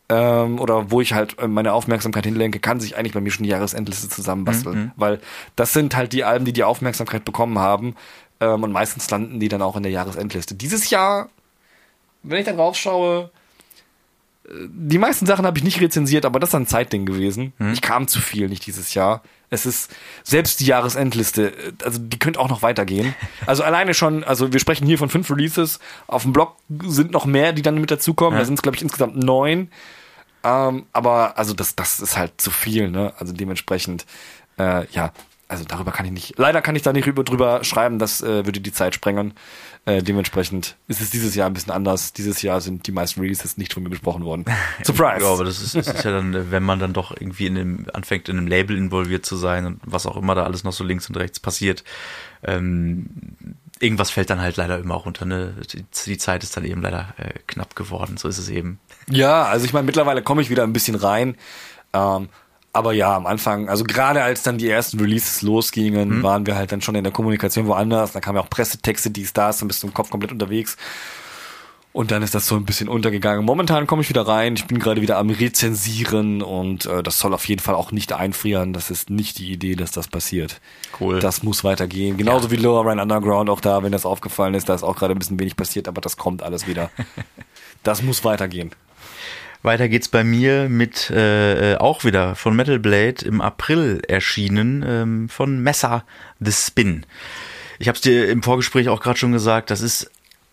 oder wo ich halt meine Aufmerksamkeit hinlenke, kann sich eigentlich bei mir schon die Jahresendliste zusammenbasteln. Weil das sind halt die Alben, die Aufmerksamkeit bekommen haben, und meistens landen die dann auch in der Jahresendliste. Dieses Jahr, wenn ich da drauf schaue, Die meisten Sachen habe ich nicht rezensiert, aber das ist ein Zeitding gewesen. Ich kam zu viel nicht dieses Jahr. Es ist selbst die Jahresendliste, also die könnte auch noch weitergehen. Also alleine schon, also wir sprechen hier von 5 Releases. Auf dem Blog sind noch mehr, die dann mit dazukommen. Da sind es, glaube ich, insgesamt 9. Aber also das ist halt zu viel, ne? Also dementsprechend, also darüber kann ich nicht, leider kann ich da nicht drüber schreiben, das würde die Zeit sprengen. Dementsprechend ist es dieses Jahr ein bisschen anders. Dieses Jahr sind die meisten Releases nicht von mir besprochen worden. Surprise! Ja, aber das ist ja dann, wenn man dann doch irgendwie anfängt, in einem Label involviert zu sein und was auch immer da alles noch so links und rechts passiert, irgendwas fällt dann halt leider immer auch unter, ne? Die Zeit ist dann eben leider knapp geworden, so ist es eben. Ja, also ich meine, mittlerweile komme ich wieder ein bisschen rein. Aber ja, am Anfang, also gerade als dann die ersten Releases losgingen, waren wir halt dann schon in der Kommunikation woanders. Dann kamen ja auch Pressetexte, dies, das, dann bist du im Kopf komplett unterwegs. Und dann ist das so ein bisschen untergegangen. Momentan komme ich wieder rein, ich bin gerade wieder am Rezensieren und das soll auf jeden Fall auch nicht einfrieren. Das ist nicht die Idee, dass das passiert. Cool. Das muss weitergehen. Genauso wie Lower Rhine Underground, auch da, wenn das aufgefallen ist, da ist auch gerade ein bisschen wenig passiert, aber das kommt alles wieder. Das muss weitergehen. Weiter geht's bei mir mit auch wieder von Metal Blade im April erschienen, von Messer The Spin. Ich habe es dir im Vorgespräch auch gerade schon gesagt, das ist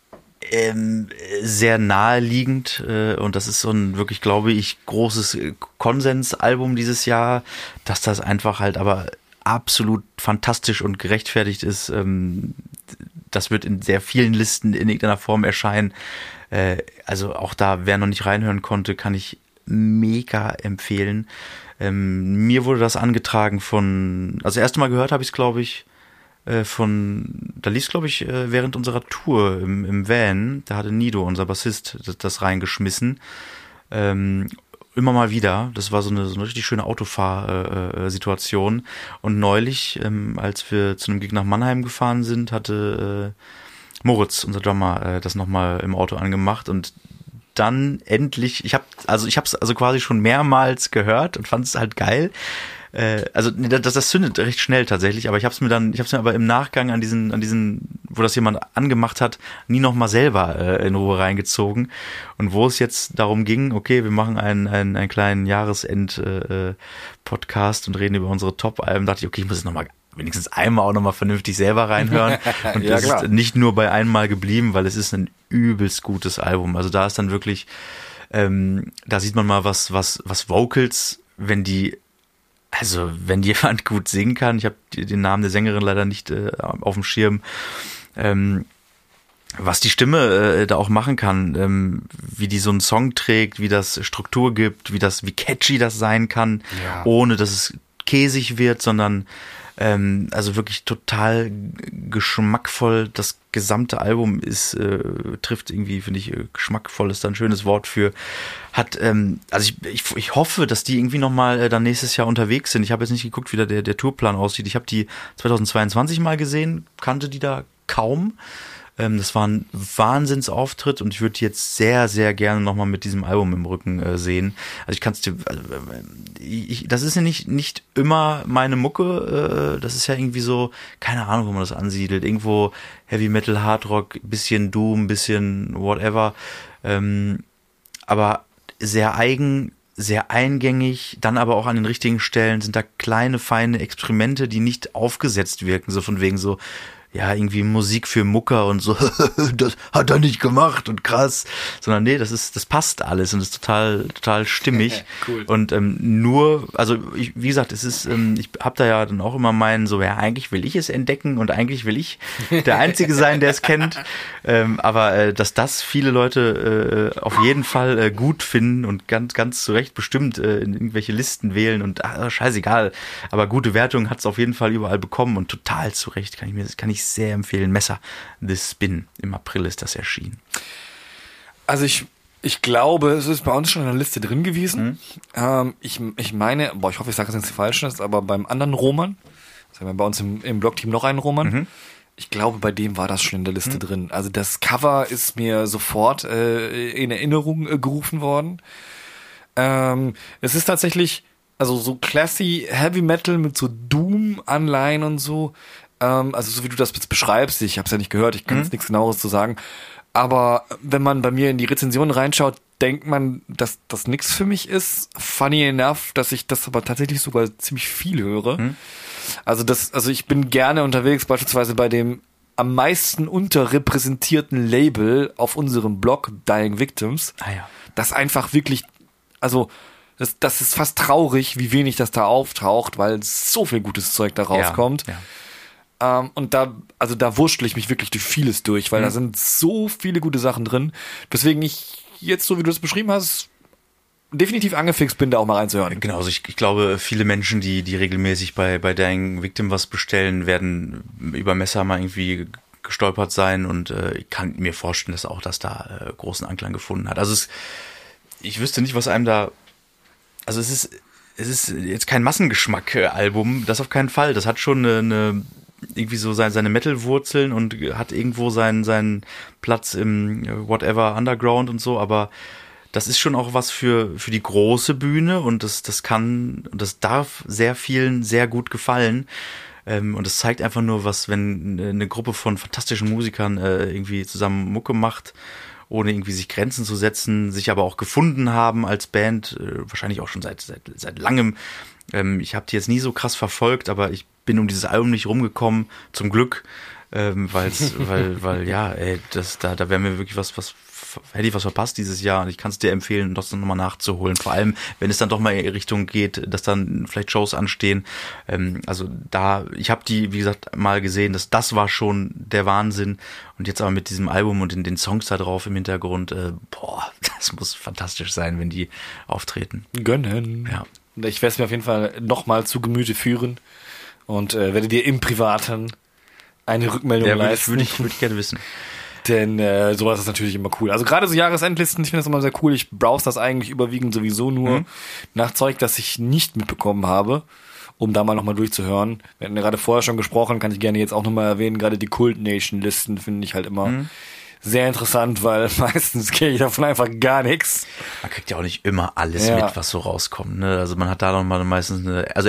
sehr naheliegend und das ist so ein wirklich, glaube ich, großes Konsensalbum dieses Jahr, dass das einfach halt aber absolut fantastisch und gerechtfertigt ist. Das wird in sehr vielen Listen in irgendeiner Form erscheinen. Also auch da, wer noch nicht reinhören konnte, kann ich mega empfehlen. Mir wurde das angetragen also das erste Mal gehört habe ich es, glaube ich, da lief es, glaube ich, während unserer Tour im Van. Da hatte Nido, unser Bassist, das reingeschmissen. Immer mal wieder. Das war so eine richtig schöne Autofahrsituation. Und neulich, als wir zu einem Gig nach Mannheim gefahren sind, hatte Moritz, unser Drummer, das nochmal im Auto angemacht und dann endlich, ich hab's also quasi schon mehrmals gehört und fand es halt geil. Das zündet recht schnell tatsächlich, aber ich hab's mir aber im Nachgang an diesen, wo das jemand angemacht hat, nie nochmal selber in Ruhe reingezogen. Und wo es jetzt darum ging, okay, wir machen einen kleinen Jahresend-Podcast und reden über unsere Top-Alben, dachte ich, okay, ich muss es nochmal wenigstens einmal auch nochmal vernünftig selber reinhören. Und ja, das ist nicht nur bei einmal geblieben, weil es ist ein übelst gutes Album. Also da ist dann wirklich, da sieht man mal was Vocals, wenn jemand gut singen kann. Ich habe den Namen der Sängerin leider nicht auf dem Schirm. Was die Stimme da auch machen kann, wie die so einen Song trägt, wie das Struktur gibt, wie catchy das sein kann, ohne dass es käsig wird, sondern also wirklich total geschmackvoll. Das gesamte Album trifft irgendwie, finde ich, geschmackvoll ist da ein schönes Wort für. Also ich hoffe, dass die irgendwie nochmal dann nächstes Jahr unterwegs sind. Ich habe jetzt nicht geguckt, wie da der Tourplan aussieht. Ich habe die 2022 mal gesehen, kannte die da kaum. Das war ein Wahnsinnsauftritt und ich würde die jetzt sehr, sehr gerne nochmal mit diesem Album im Rücken sehen. Also ich kann es dir, das ist ja nicht immer meine Mucke, das ist ja irgendwie so, keine Ahnung, wo man das ansiedelt, irgendwo Heavy Metal, Hard Rock, bisschen Doom, bisschen whatever, aber sehr eigen, sehr eingängig, dann aber auch an den richtigen Stellen sind da kleine, feine Experimente, die nicht aufgesetzt wirken, so von wegen so, ja, irgendwie Musik für Mucker und so, das hat er nicht gemacht und krass, sondern nee, das passt alles und ist total stimmig. Cool. Und wie gesagt, es ist, ich habe da ja dann auch immer meinen, so, ja, eigentlich will ich es entdecken und eigentlich will ich der Einzige sein, der es kennt, aber dass das viele Leute auf jeden Fall gut finden und ganz zu Recht bestimmt in irgendwelche Listen wählen und scheißegal, aber gute Wertungen hat es auf jeden Fall überall bekommen und total zu Recht kann ich sehr empfehlen. Messer The Spin. Im April ist das erschienen. Also ich glaube, es ist bei uns schon in der Liste drin gewesen. Ich meine, ich hoffe, ich sage jetzt nichts Falsches, aber beim anderen Roman, also wir haben bei uns im Blogteam noch einen Roman, ich glaube, bei dem war das schon in der Liste drin. Also das Cover ist mir sofort in Erinnerung gerufen worden. Es ist tatsächlich, also so classy Heavy Metal mit so Doom-Anleihen und so. Also so wie du das jetzt beschreibst, ich habe es ja nicht gehört, ich kann jetzt nichts Genaueres zu sagen, aber wenn man bei mir in die Rezensionen reinschaut, denkt man, dass das nichts für mich ist. Funny enough, dass ich das aber tatsächlich sogar ziemlich viel höre. Also ich bin gerne unterwegs, beispielsweise bei dem am meisten unterrepräsentierten Label auf unserem Blog, Dying Victims. Das einfach wirklich, also das ist fast traurig, wie wenig das da auftaucht, weil so viel gutes Zeug da rauskommt. Und da wurschtel ich mich wirklich durch vieles durch, weil da sind so viele gute Sachen drin. Deswegen ich jetzt, so wie du das beschrieben hast, definitiv angefixt bin, da auch mal reinzuhören. Genau, also ich glaube, viele Menschen, die regelmäßig bei Dying Victim was bestellen, werden über Messer mal irgendwie gestolpert sein und ich kann mir vorstellen, dass auch das da großen Anklang gefunden hat. Also ich wüsste nicht, was einem da, also es ist jetzt kein Massengeschmack-Album, das auf keinen Fall. Das hat schon eine irgendwie so seine Metal-Wurzeln und hat irgendwo seinen Platz im Whatever Underground und so, aber das ist schon auch was für die große Bühne und das darf sehr vielen sehr gut gefallen. Und es zeigt einfach nur, was, wenn eine Gruppe von fantastischen Musikern irgendwie zusammen Mucke macht, ohne irgendwie sich Grenzen zu setzen, sich aber auch gefunden haben als Band, wahrscheinlich auch schon seit langem. Ich habe die jetzt nie so krass verfolgt, aber ich bin um dieses Album nicht rumgekommen, zum Glück, weil ja, ey, da wäre mir wirklich hätte ich was verpasst dieses Jahr und ich kann es dir empfehlen, das dann nochmal nachzuholen. Vor allem, wenn es dann doch mal in die Richtung geht, dass dann vielleicht Shows anstehen. Ich habe die, wie gesagt, mal gesehen, das war schon der Wahnsinn. Und jetzt aber mit diesem Album und den Songs da drauf im Hintergrund, das muss fantastisch sein, wenn die auftreten. Gönnen. Ja. Ich werde es mir auf jeden Fall nochmal zu Gemüte führen und werde dir im Privaten eine Rückmeldung leisten. Würde ich gerne wissen. Denn sowas ist natürlich immer cool. Also gerade so Jahresendlisten, ich finde das immer sehr cool. Ich browse das eigentlich überwiegend sowieso nur nach Zeug, das ich nicht mitbekommen habe, um da mal nochmal durchzuhören. Wir hatten ja gerade vorher schon gesprochen, kann ich gerne jetzt auch nochmal erwähnen. Gerade die Cult Nation Listen finde ich halt immer sehr interessant, weil meistens kriege ich davon einfach gar nichts. Man kriegt ja auch nicht immer alles mit, was so rauskommt. Ne? Also man hat da noch mal meistens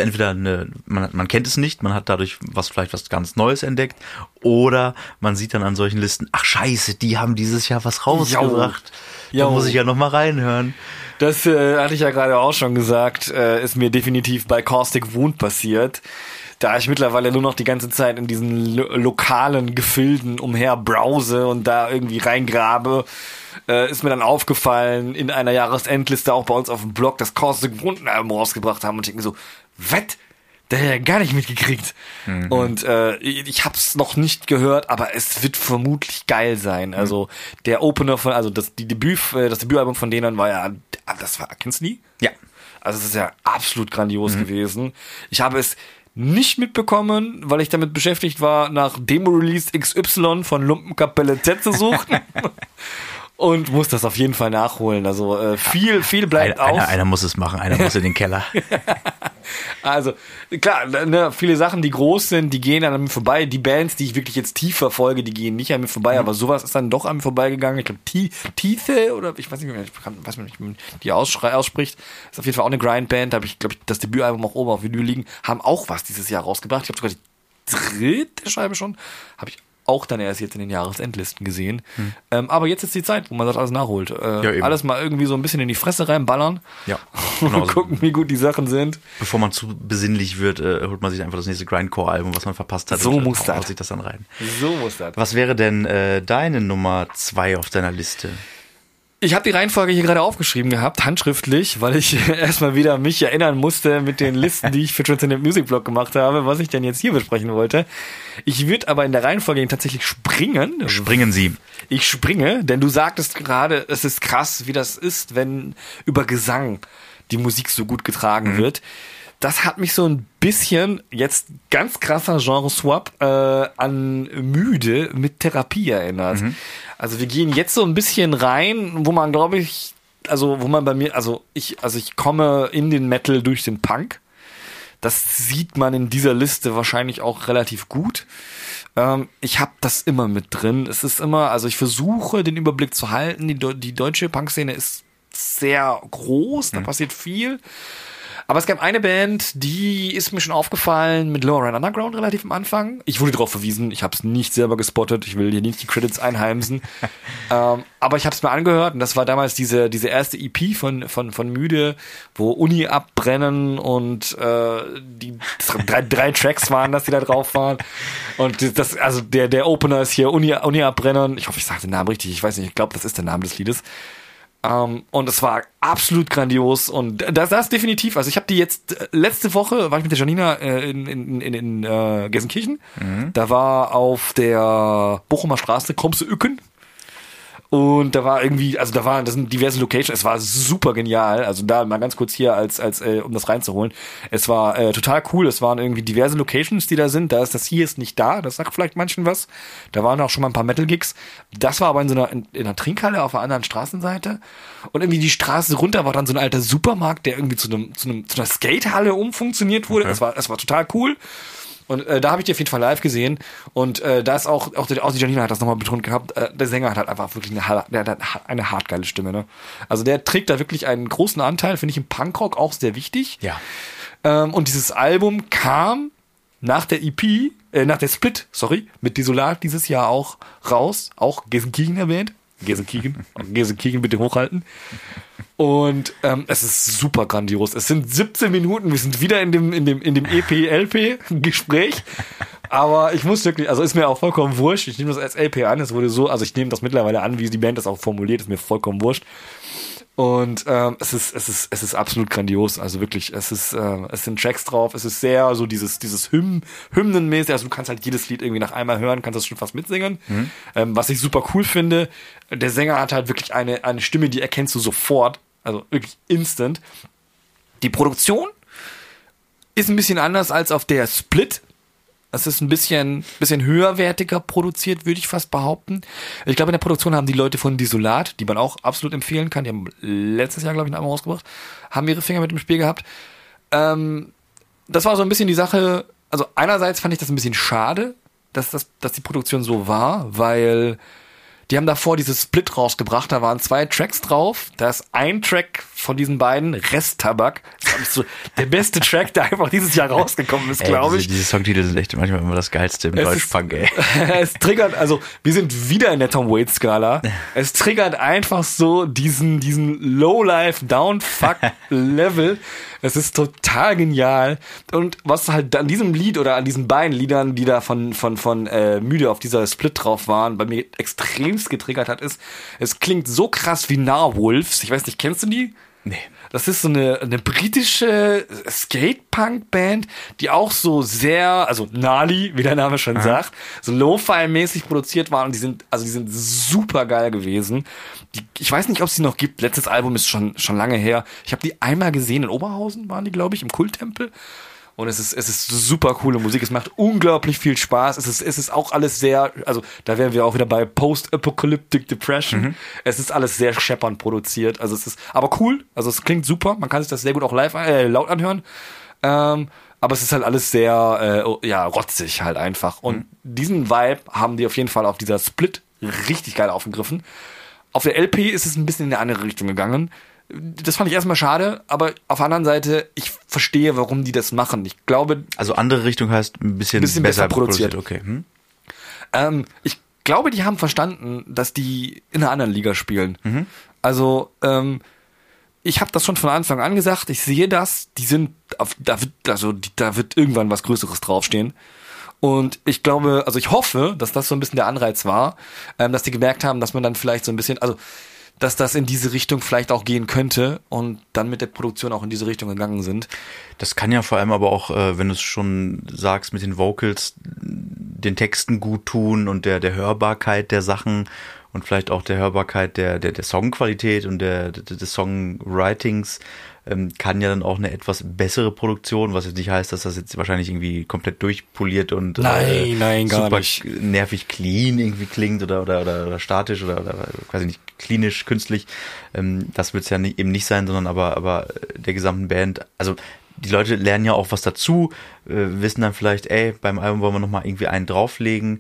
man kennt es nicht, man hat dadurch vielleicht was ganz Neues entdeckt, oder man sieht dann an solchen Listen, ach scheiße, die haben dieses Jahr was rausgebracht. Da muss ich ja noch mal reinhören. Das hatte ich ja gerade auch schon gesagt, ist mir definitiv bei Caustic Wound passiert. Da ich mittlerweile nur noch die ganze Zeit in diesen lokalen Gefilden umher browse und da irgendwie reingrabe, ist mir dann aufgefallen, in einer Jahresendliste auch bei uns auf dem Blog, dass Caustic Wound ein Album rausgebracht haben und ich denke so, was? Der hat ja gar nicht mitgekriegt. Und ich hab's noch nicht gehört, aber es wird vermutlich geil sein. Also der Opener das Debütalbum von denen war ja, kennst du die? Ja. Also es ist ja absolut grandios gewesen. Ich habe es nicht mitbekommen, weil ich damit beschäftigt war, nach Demo-Release XY von Lumpenkapelle Z zu suchen. Und muss das auf jeden Fall nachholen. Also viel bleibt aus. Einer muss es machen, einer muss in den Keller. Also klar, ne, viele Sachen, die groß sind, die gehen an mir vorbei. Die Bands, die ich wirklich jetzt tief verfolge, die gehen nicht an mir vorbei. Aber sowas ist dann doch an mir vorbeigegangen. Ich glaube, Tithe oder ich weiß nicht mehr, wie man die ausspricht. Ist auf jeden Fall auch eine Grindband. Da habe ich, glaube ich, das Debütalbum auch oben auf Video liegen. Haben auch was dieses Jahr rausgebracht. Ich glaube sogar die 3. Scheibe schon. Habe ich auch dann erst jetzt in den Jahresendlisten gesehen. Aber jetzt ist die Zeit, wo man das alles nachholt. Alles mal irgendwie so ein bisschen in die Fresse reinballern. Ja. Und gucken, wie gut die Sachen sind. Bevor man zu besinnlich wird, holt man sich einfach das nächste Grindcore-Album, was man verpasst hat. So muss das. Haut sich das dann rein. So muss das. Was wäre denn deine Nummer 2 auf deiner Liste? Ich habe die Reihenfolge hier gerade aufgeschrieben gehabt, handschriftlich, weil ich erstmal wieder mich erinnern musste mit den Listen, die ich für Transcendent Music Blog gemacht habe, was ich denn jetzt hier besprechen wollte. Ich würde aber in der Reihenfolge tatsächlich springen. Springen Sie. Ich springe, denn du sagtest gerade, es ist krass, wie das ist, wenn über Gesang die Musik so gut getragen wird. Das hat mich so ein bisschen, jetzt ganz krasser Genre-Swap, an Müde mit Therapie erinnert. Also wir gehen jetzt so ein bisschen rein, wo man, glaube ich, ich komme in den Metal durch den Punk. Das sieht man in dieser Liste wahrscheinlich auch relativ gut. Ich habe das immer mit drin. Es ist immer, also ich versuche den Überblick zu halten. Die deutsche Punk-Szene ist sehr groß, da passiert viel. Aber es gab eine Band, die ist mir schon aufgefallen mit Lower Rhine Underground relativ am Anfang. Ich wurde darauf verwiesen, ich habe es nicht selber gespottet, ich will hier nicht die Credits einheimsen. Aber ich habe es mir angehört und das war damals diese erste EP von Müde, wo Uni abbrennen und die drei Tracks waren, dass die da drauf waren. Und das, also der Opener ist hier Uni abbrennen. Ich hoffe, ich sage den Namen richtig, ich weiß nicht, ich glaube, das ist der Name des Liedes. Und es war absolut grandios und das definitiv, also ich habe die jetzt, letzte Woche war ich mit der Janina in Gelsenkirchen, da war auf der Bochumer Straße Kromse Ücken und da war irgendwie, also das sind diverse Locations, es war super genial, also da mal ganz kurz hier als um das reinzuholen, es war total cool, es waren irgendwie diverse Locations, die da sind, da ist das hier ist nicht da, das sagt vielleicht manchen was, da waren auch schon mal ein paar Metal-Gigs, das war aber in einer Trinkhalle auf der anderen Straßenseite und irgendwie die Straße runter war dann so ein alter Supermarkt, der irgendwie zu einer Skatehalle umfunktioniert wurde, okay. Das war total cool. Und da habe ich die auf jeden Fall live gesehen und da ist auch die Janina hat das nochmal betont gehabt, der Sänger hat halt einfach wirklich eine hart geile Stimme, ne? Also der trägt da wirklich einen großen Anteil, finde ich im Punkrock auch sehr wichtig. Ja. Und dieses Album kam nach der EP, nach der Split, mit Desolat dieses Jahr auch raus, auch Gelsenkirchen erwähnt. Gelsenkirchen bitte hochhalten. Und es ist super grandios. Es sind 17 Minuten, wir sind wieder in dem EP-LP-Gespräch. Aber ich muss wirklich, also ist mir auch vollkommen wurscht. Ich nehme das als LP an, es wurde so, also ich nehme das mittlerweile an, wie die Band das auch formuliert, ist mir vollkommen wurscht. Und es ist absolut grandios. Also wirklich, es sind Tracks drauf, es ist sehr so dieses Hymnenmäßig, also du kannst halt jedes Lied irgendwie nach einmal hören, kannst das schon fast mitsingen. Was ich super cool finde, der Sänger hat halt wirklich eine Stimme, die erkennst du sofort, also wirklich instant. Die Produktion ist ein bisschen anders als auf der Split. Es ist ein bisschen höherwertiger produziert, würde ich fast behaupten. Ich glaube, in der Produktion haben die Leute von Desolat, die man auch absolut empfehlen kann, die haben letztes Jahr, glaube ich, ein Album rausgebracht, haben ihre Finger mit dem Spiel gehabt. Das war so ein bisschen die Sache, also einerseits fand ich das ein bisschen schade, dass die Produktion so war, weil die haben davor dieses Split rausgebracht, da waren 2 Tracks drauf, da ist ein Track von diesen beiden, Resttabak, so der beste Track, der einfach dieses Jahr rausgekommen ist, glaube ich. Diese Songtitel sind echt manchmal immer das Geilste im Deutschpunk, ey. Es triggert, also wir sind wieder in der Tom Waits Skala, es triggert einfach so diesen Low-Life, Down-Fuck-Level, es ist total genial und was halt an diesem Lied oder an diesen beiden Liedern, die da von Müde auf dieser Split drauf waren, bei mir extremst getriggert hat, ist, es klingt so krass wie Narwolves. Ich weiß nicht, kennst du die? Nee. Das ist so eine britische Skate-Punk-Band, die auch so sehr, also Nali, wie der Name schon sagt, so Lo-Fi-mäßig produziert waren und die sind super geil gewesen. Ich weiß nicht, ob es die noch gibt. Letztes Album ist schon lange her. Ich habe die einmal gesehen in Oberhausen, waren die, glaube ich, im Kulttempel. Und es ist super coole Musik. Es macht unglaublich viel Spaß. Es ist auch alles sehr, also da wären wir auch wieder bei Post-Apocalyptic Depression. Es ist alles sehr scheppernd produziert. Also es ist aber cool. Also es klingt super. Man kann sich das sehr gut auch live laut anhören. Aber es ist halt alles sehr rotzig halt einfach. Und diesen Vibe haben die auf jeden Fall auf dieser Split richtig geil aufgegriffen. Auf der LP ist es ein bisschen in eine andere Richtung gegangen. Das fand ich erstmal schade, aber auf der anderen Seite, ich verstehe, warum die das machen. Ich glaube... Also andere Richtung heißt ein bisschen besser produziert. Okay. Ich glaube, die haben verstanden, dass die in einer anderen Liga spielen. Also, ich habe das schon von Anfang an gesagt, ich sehe das, da wird irgendwann was Größeres draufstehen. Und ich glaube, also ich hoffe, dass das so ein bisschen der Anreiz war, dass die gemerkt haben, dass man dann vielleicht so ein bisschen, also dass das in diese Richtung vielleicht auch gehen könnte und dann mit der Produktion auch in diese Richtung gegangen sind. Das kann ja vor allem aber auch, wenn du es schon sagst, mit den Vocals, den Texten gut tun und der Hörbarkeit der Sachen und vielleicht auch der Hörbarkeit der Songqualität und des Songwritings, kann ja dann auch eine etwas bessere Produktion, was jetzt nicht heißt, dass das jetzt wahrscheinlich irgendwie komplett durchpoliert und nein, gar super nicht. Nervig clean irgendwie klingt oder statisch oder quasi nicht klinisch, künstlich. Das wird es ja eben nicht sein, sondern aber der gesamten Band, also die Leute lernen ja auch was dazu, wissen dann vielleicht, beim Album wollen wir nochmal irgendwie einen drauflegen.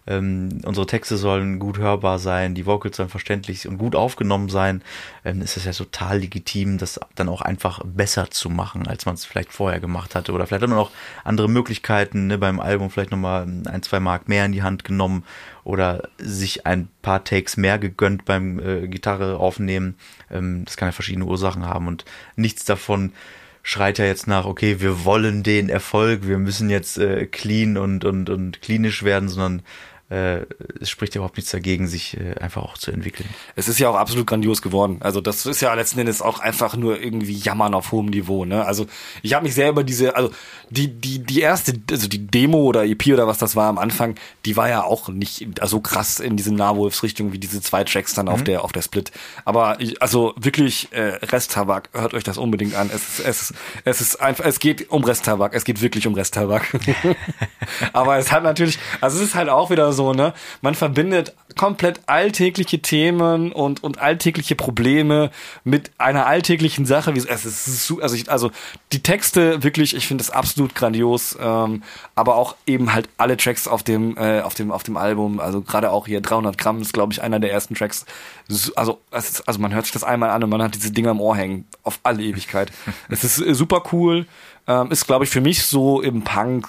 unsere Texte sollen gut hörbar sein, die Vocals sollen verständlich und gut aufgenommen sein, ist es ja total legitim, das dann auch einfach besser zu machen, als man es vielleicht vorher gemacht hatte. Oder vielleicht hat man auch andere Möglichkeiten, ne, beim Album vielleicht nochmal 1-2 Mark mehr in die Hand genommen oder sich ein paar Takes mehr gegönnt beim Gitarre aufnehmen. Das kann ja verschiedene Ursachen haben und nichts davon schreit ja jetzt nach, okay, wir wollen den Erfolg, wir müssen jetzt clean und klinisch werden, sondern es spricht ja überhaupt nichts dagegen, sich einfach auch zu entwickeln. Es ist ja auch absolut grandios geworden. Also das ist ja letzten Endes auch einfach nur irgendwie Jammern auf hohem Niveau, ne? Also ich habe mich sehr über die erste, also die Demo oder EP oder was das war am Anfang, die war ja auch nicht so krass in diese Nahwolfs-Richtung wie diese 2 Tracks dann auf der Split. Aber also wirklich Resttabak, hört euch das unbedingt an. Es ist einfach, es geht um Resttabak, es geht wirklich um Resttabak. Aber es hat natürlich, also es ist halt auch wieder so, ne? Man verbindet komplett alltägliche Themen und alltägliche Probleme mit einer alltäglichen Sache. Also die Texte wirklich, ich finde es absolut grandios, aber auch eben halt alle Tracks auf dem Album, also gerade auch hier 300 Gramm ist, glaube ich, einer der ersten Tracks. Also man hört sich das einmal an und man hat diese Dinger im Ohr hängen auf alle Ewigkeit. Es ist super cool, ist, glaube ich, für mich so im Punk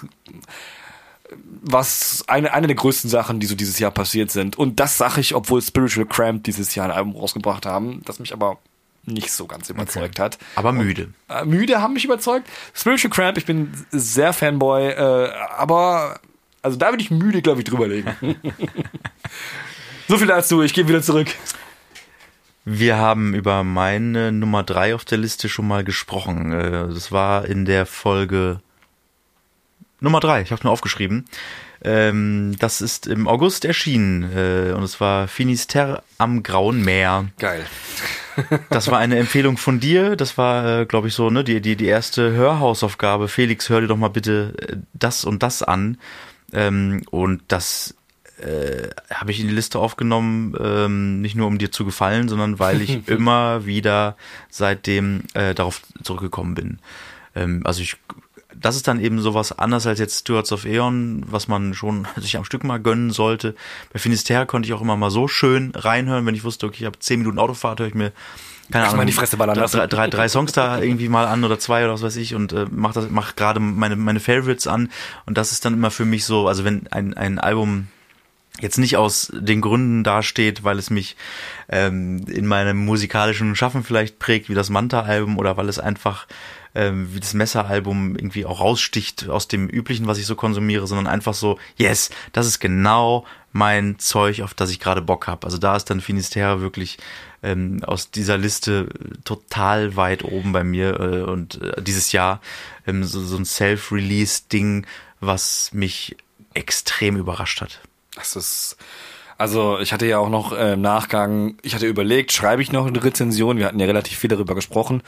was eine der größten Sachen, die so dieses Jahr passiert sind. Und das sage ich, obwohl Spiritual Cramp dieses Jahr ein Album rausgebracht haben, das mich aber nicht so ganz überzeugt hat. Aber müde. Müde haben mich überzeugt. Spiritual Cramp, ich bin sehr Fanboy, aber also da würde ich müde, glaube ich, drüberlegen. So viel dazu, ich gehe wieder zurück. Wir haben über meine Nummer 3 auf der Liste schon mal gesprochen. Das war in der Folge Nummer 3, ich habe nur aufgeschrieben. Das ist im August erschienen und es war Finisterre am Grauen Meer. Geil. Das war eine Empfehlung von dir. Das war, glaube ich, so, ne, die erste Hörhausaufgabe. Felix, hör dir doch mal bitte das und das an. Und das habe ich in die Liste aufgenommen, nicht nur um dir zu gefallen, sondern weil ich immer wieder seitdem darauf zurückgekommen bin. Das ist dann eben sowas anders als jetzt Stewards of Aeon, was man schon sich am Stück mal gönnen sollte. Bei Finisterre konnte ich auch immer mal so schön reinhören, wenn ich wusste, okay, ich habe 10 Minuten Autofahrt, höre ich mir, keine Ahnung, mal die Fresse ballern lassen. drei Songs da irgendwie mal an oder 2 oder was weiß ich und mach gerade meine Favorites an. Und das ist dann immer für mich so, also wenn ein Album jetzt nicht aus den Gründen dasteht, weil es mich in meinem musikalischen Schaffen vielleicht prägt, wie das Manta-Album, oder weil es einfach wie das Messer-Album irgendwie auch raussticht aus dem Üblichen, was ich so konsumiere, sondern einfach so, yes, das ist genau mein Zeug, auf das ich gerade Bock habe. Also da ist dann Finisterre wirklich aus dieser Liste total weit oben bei mir und dieses Jahr so ein Self-Release-Ding, was mich extrem überrascht hat. Das ist, also ich hatte ja auch noch im Nachgang, ich hatte überlegt, schreibe ich noch eine Rezension, wir hatten ja relativ viel darüber gesprochen.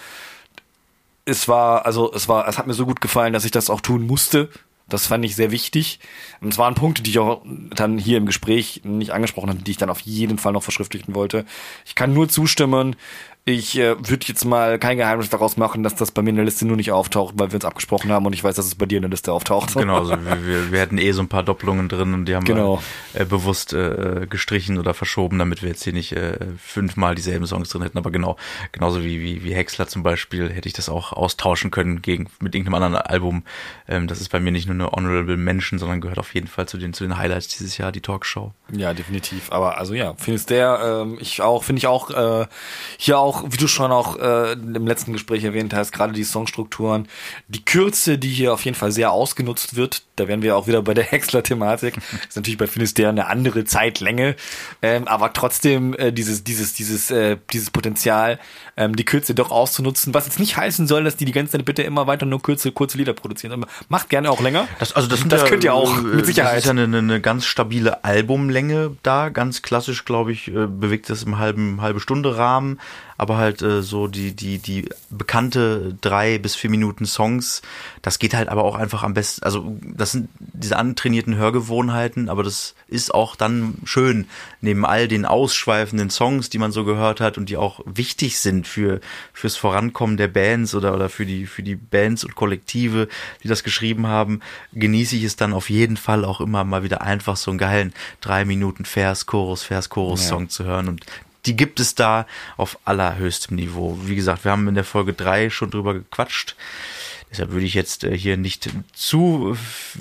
Es hat mir so gut gefallen, dass ich das auch tun musste. Das fand ich sehr wichtig. Und es waren Punkte, die ich auch dann hier im Gespräch nicht angesprochen hatte, die ich dann auf jeden Fall noch verschriftlichen wollte. Ich kann nur zustimmen. Ich würde jetzt mal kein Geheimnis daraus machen, dass das bei mir in der Liste nur nicht auftaucht, weil wir uns abgesprochen haben und ich weiß, dass es bei dir in der Liste auftaucht. Genau, also wir hatten so ein paar Doppelungen drin und die haben wir bewusst gestrichen oder verschoben, damit wir jetzt hier nicht 5-mal dieselben Songs drin hätten. Aber genauso wie Häcksler zum Beispiel hätte ich das auch austauschen können mit irgendeinem anderen Album. Das ist bei mir nicht nur eine Honorable Mention, sondern gehört auf jeden Fall zu den Highlights dieses Jahr, die Talkshow. Ja, definitiv. Aber also ja, finde ich auch hier auch, wie du schon auch im letzten Gespräch erwähnt hast, gerade die Songstrukturen, die Kürze, die hier auf jeden Fall sehr ausgenutzt wird, da wären wir auch wieder bei der Häcksler-Thematik, ist natürlich bei Finisterre eine andere Zeitlänge, aber trotzdem dieses Potenzial, die Kürze doch auszunutzen, was jetzt nicht heißen soll, dass die ganze Zeit bitte immer weiter nur kurze kurze Lieder produzieren. Macht gerne auch länger. Das könnt ihr auch, mit Sicherheit. Das ist ja eine ganz stabile Albumlänge da, ganz klassisch, glaube ich, bewegt das im halbe Stunde Rahmen. aber halt so die bekannte 3 bis 4 Minuten Songs, das geht halt aber auch einfach am besten, also das sind diese antrainierten Hörgewohnheiten, aber das ist auch dann schön, neben all den ausschweifenden Songs, die man so gehört hat und die auch wichtig sind fürs Vorankommen der Bands oder für die Bands und Kollektive, die das geschrieben haben, genieße ich es dann auf jeden Fall auch immer mal wieder einfach so einen geilen 3 Minuten Vers-Chorus-Song zu hören, und die gibt es da auf allerhöchstem Niveau. Wie gesagt, wir haben in der Folge 3 schon drüber gequatscht. Deshalb würde ich jetzt hier nicht zu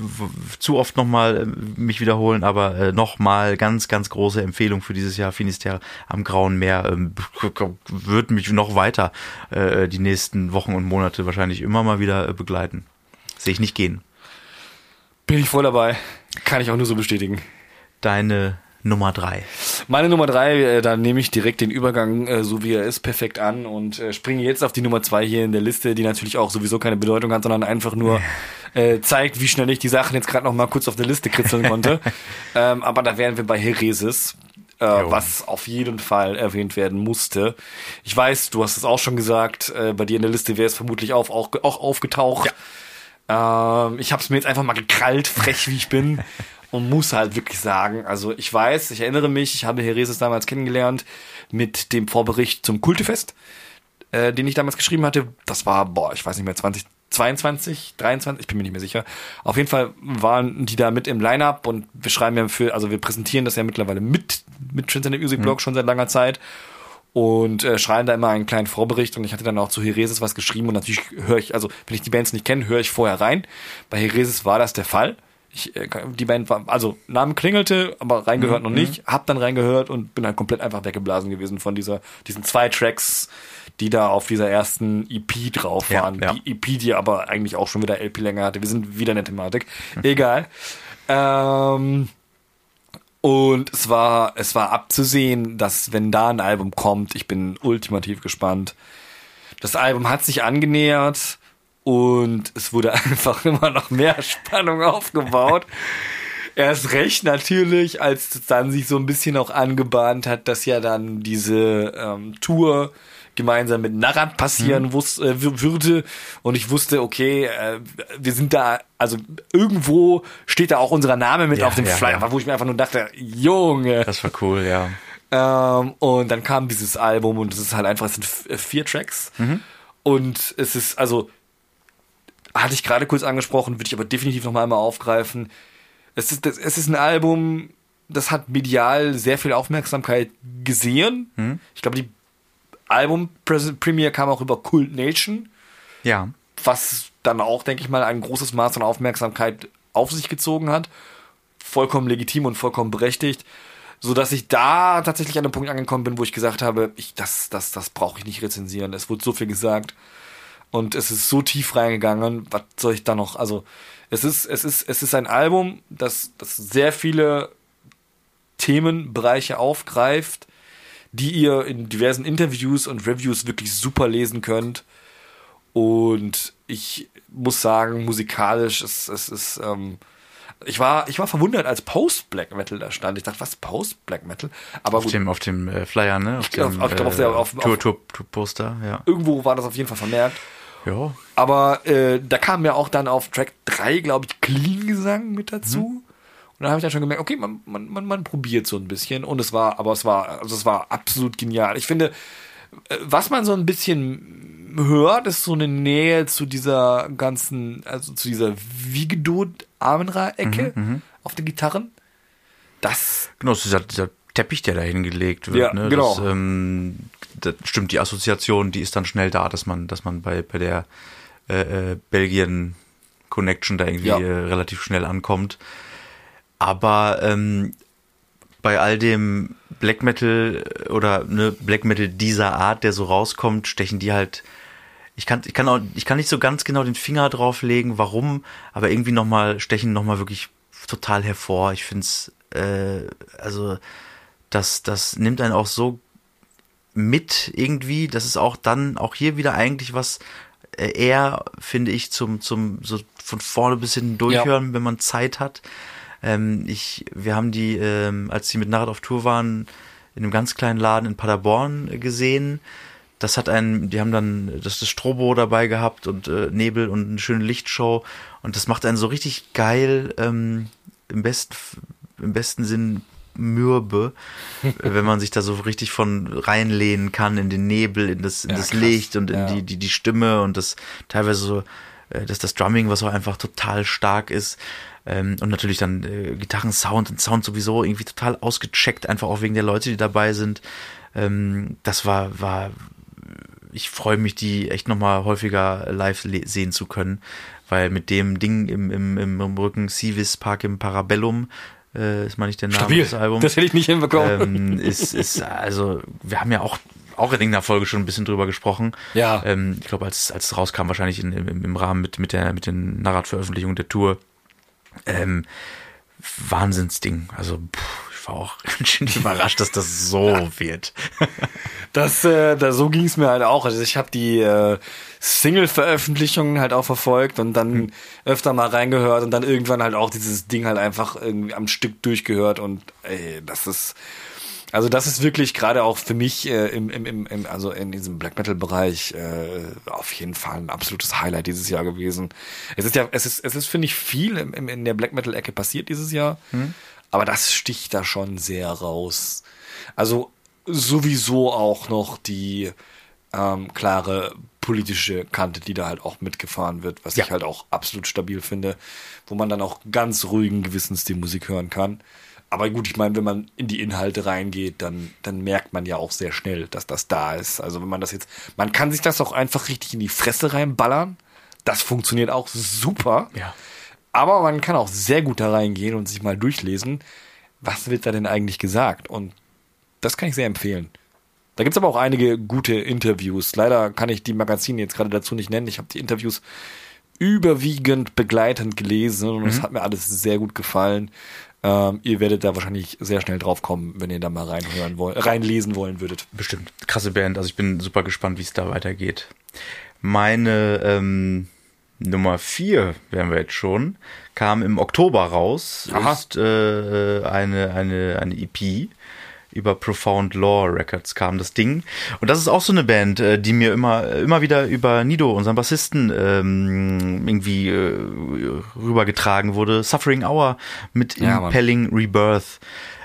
oft nochmal mich wiederholen, aber nochmal ganz, ganz große Empfehlung für dieses Jahr. Finisterre am Grauen Meer wird mich noch weiter die nächsten Wochen und Monate wahrscheinlich immer mal wieder begleiten. Sehe ich nicht gehen. Bin ich voll dabei. Kann ich auch nur so bestätigen. Deine Nummer 3. Meine Nummer 3, da nehme ich direkt den Übergang, so wie er ist, perfekt an und springe jetzt auf die Nummer 2 hier in der Liste, die natürlich auch sowieso keine Bedeutung hat, sondern einfach nur zeigt, wie schnell ich die Sachen jetzt gerade noch mal kurz auf der Liste kritzeln konnte. Aber da wären wir bei Heresis, was auf jeden Fall erwähnt werden musste. Ich weiß, du hast es auch schon gesagt, bei dir in der Liste wäre es vermutlich auch aufgetaucht. Ja. Ich habe es mir jetzt einfach mal gekrallt, frech wie ich bin. Und muss halt wirklich sagen, also ich erinnere mich, ich habe Heresis damals kennengelernt mit dem Vorbericht zum Kultefest, den ich damals geschrieben hatte. Das war, ich weiß nicht mehr, 2022, 23, ich bin mir nicht mehr sicher. Auf jeden Fall waren die da mit im Line-Up und wir schreiben ja wir präsentieren das ja mittlerweile mit Transcendent Music Blog schon seit langer Zeit und schreiben da immer einen kleinen Vorbericht, und ich hatte dann auch zu Heresis was geschrieben und natürlich höre ich, also wenn ich die Bands nicht kenne, höre ich vorher rein. Bei Heresis war das der Fall. Die Band war, also Namen klingelte, aber reingehört noch nicht, hab dann reingehört und bin halt komplett einfach weggeblasen gewesen von diesen 2 Tracks, die da auf dieser ersten EP drauf waren. Ja. Die EP, die aber eigentlich auch schon wieder LP-Länge hatte. Wir sind wieder in der Thematik. Egal. Und es war abzusehen, dass wenn da ein Album kommt, ich bin ultimativ gespannt. Das Album hat sich angenähert. Und es wurde einfach immer noch mehr Spannung aufgebaut. Erst recht natürlich, als es dann sich so ein bisschen auch angebahnt hat, dass ja dann diese Tour gemeinsam mit Narrat passieren würde. Und ich wusste, okay, wir sind da, also irgendwo steht da auch unser Name mit auf dem Flyer, wo ich mir einfach nur dachte, Junge. Das war cool, ja. Und dann kam dieses Album und es ist halt einfach, es sind 4 Tracks. Und es ist, also hatte ich gerade kurz angesprochen, würde ich aber definitiv noch einmal aufgreifen. Es ist ein Album, das hat medial sehr viel Aufmerksamkeit gesehen. Ich glaube, die Album-Premiere kam auch über Cult Nation. Ja. Was dann auch, denke ich mal, ein großes Maß an Aufmerksamkeit auf sich gezogen hat. Vollkommen legitim und vollkommen berechtigt. Sodass ich da tatsächlich an einem Punkt angekommen bin, wo ich gesagt habe, das brauche ich nicht rezensieren. Es wurde so viel gesagt. Und es ist so tief reingegangen, was soll ich da noch, also es ist ein Album, das sehr viele Themenbereiche aufgreift, die ihr in diversen Interviews und Reviews wirklich super lesen könnt. Und ich muss sagen, musikalisch, ich war verwundert, als Post-Black Metal da stand. Ich dachte, was, Post-Black Metal? Aber auf dem Flyer, ne? Auf dem Tour-Poster, ja. Irgendwo war das auf jeden Fall vermerkt. Ja. Aber da kam ja auch dann auf Track 3, glaube ich, Clean-Gesang mit dazu. Und da habe ich dann schon gemerkt, okay, man probiert so ein bisschen. Und es war absolut genial. Ich finde, was man so ein bisschen hört, ist so eine Nähe zu dieser ganzen, also zu dieser Vigedot-Amenra-Ecke auf den Gitarren. Genau, es ist dieser Teppich, der da hingelegt wird. Ja, ne? genau. Das stimmt, die Assoziation, die ist dann schnell da, dass man bei der Belgien-Connection da irgendwie relativ schnell ankommt. Aber bei all dem Black Metal oder Black Metal dieser Art, der so rauskommt, stechen die halt. Ich kann nicht so ganz genau den Finger drauflegen, warum, aber irgendwie stechen nochmal wirklich total hervor. Ich finde es, das nimmt einen auch so mit irgendwie. Das ist auch dann auch hier wieder eigentlich was eher, finde ich, zum so von vorne bis hinten durchhören, wenn man Zeit hat. Wir haben die, als die mit Narrat auf Tour waren, in einem ganz kleinen Laden in Paderborn gesehen. die haben dann das Strobo dabei gehabt und Nebel und eine schöne Lichtshow und das macht einen so richtig geil, im besten Sinn mürbe, wenn man sich da so richtig von reinlehnen kann in den Nebel, in das Licht und in die Stimme und das teilweise so, das Drumming, was auch einfach total stark ist. Und natürlich dann Gitarrensound und Sound sowieso irgendwie total ausgecheckt, einfach auch wegen der Leute, die dabei sind. Das war ich freue mich, die echt nochmal häufiger live sehen zu können, weil mit dem Ding im Rücken, Civis Park im Parabellum, ist mal nicht der Name des Albums. Das hätte ich nicht hinbekommen. Also, wir haben ja auch in irgendeiner Folge schon ein bisschen drüber gesprochen. Ja. Ich glaube, als es rauskam, wahrscheinlich im Rahmen mit den Narrat-Veröffentlichungen der Tour. Wahnsinnsding. Also, ich war auch schön überrascht, dass das so wird. So ging es mir halt auch. Also ich habe die Single-Veröffentlichungen halt auch verfolgt und dann öfter mal reingehört und dann irgendwann halt auch dieses Ding halt einfach irgendwie am Stück durchgehört und das ist wirklich gerade auch für mich also in diesem Black Metal Bereich auf jeden Fall ein absolutes Highlight dieses Jahr gewesen. Es ist finde ich viel in der Black Metal Ecke passiert dieses Jahr, aber das sticht da schon sehr raus. Also sowieso auch noch die klare politische Kante, die da halt auch mitgefahren wird, was ich halt auch absolut stabil finde, wo man dann auch ganz ruhigen Gewissens die Musik hören kann. Aber gut, ich meine, wenn man in die Inhalte reingeht, dann merkt man ja auch sehr schnell, dass das da ist. Also wenn man kann sich das auch einfach richtig in die Fresse reinballern. Das funktioniert auch super. Ja. Aber man kann auch sehr gut da reingehen und sich mal durchlesen, was wird da denn eigentlich gesagt? Und das kann ich sehr empfehlen. Da gibt's aber auch einige gute Interviews. Leider kann ich die Magazine jetzt gerade dazu nicht nennen. Ich habe die Interviews überwiegend begleitend gelesen und es hat mir alles sehr gut gefallen. Ihr werdet da wahrscheinlich sehr schnell drauf kommen, wenn ihr da mal reinlesen wollen würdet. Bestimmt. Krasse Band. Also ich bin super gespannt, wie es da weitergeht. Meine Nummer 4, wären wir jetzt schon, kam im Oktober raus. Aha. Ist eine EP. Über Profound Lore Records kam das Ding. Und das ist auch so eine Band, die mir immer wieder über Nido, unseren Bassisten, irgendwie rübergetragen wurde. Suffering Hour mit Impelling Rebirth.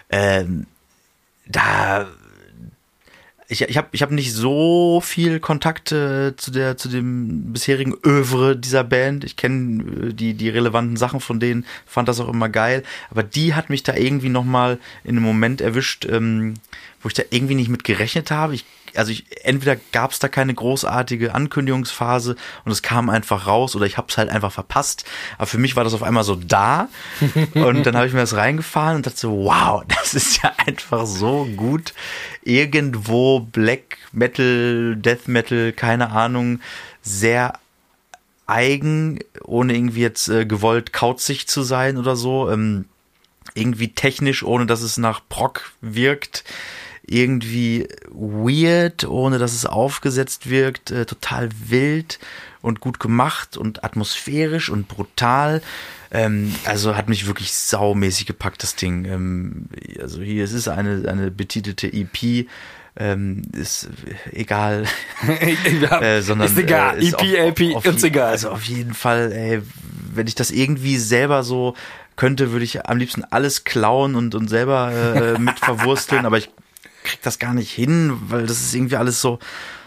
Ich hab nicht so viel Kontakt zu dem bisherigen Övre dieser Band. Ich kenne die relevanten Sachen von denen, fand das auch immer geil. Aber die hat mich da irgendwie nochmal in einem Moment erwischt, wo ich da irgendwie nicht mit gerechnet habe. Entweder gab es da keine großartige Ankündigungsphase und es kam einfach raus oder ich habe es halt einfach verpasst. Aber für mich war das auf einmal so da und dann habe ich mir das reingefahren und dachte so, wow, das ist ja einfach so gut. Irgendwo Black Metal, Death Metal, keine Ahnung, sehr eigen, ohne irgendwie jetzt gewollt kauzig zu sein oder so. Irgendwie technisch, ohne dass es nach Prog wirkt. Irgendwie weird, ohne dass es aufgesetzt wirkt, total wild und gut gemacht und atmosphärisch und brutal. Also hat mich wirklich saumäßig gepackt, das Ding. Also hier, es ist eine betitelte EP, ist egal. Sondern, ist egal, EP, LP, ist egal. Also auf jeden Fall, wenn ich das irgendwie selber so könnte, würde ich am liebsten alles klauen und selber mit verwursteln, aber ich krieg das gar nicht hin, weil das ist irgendwie alles so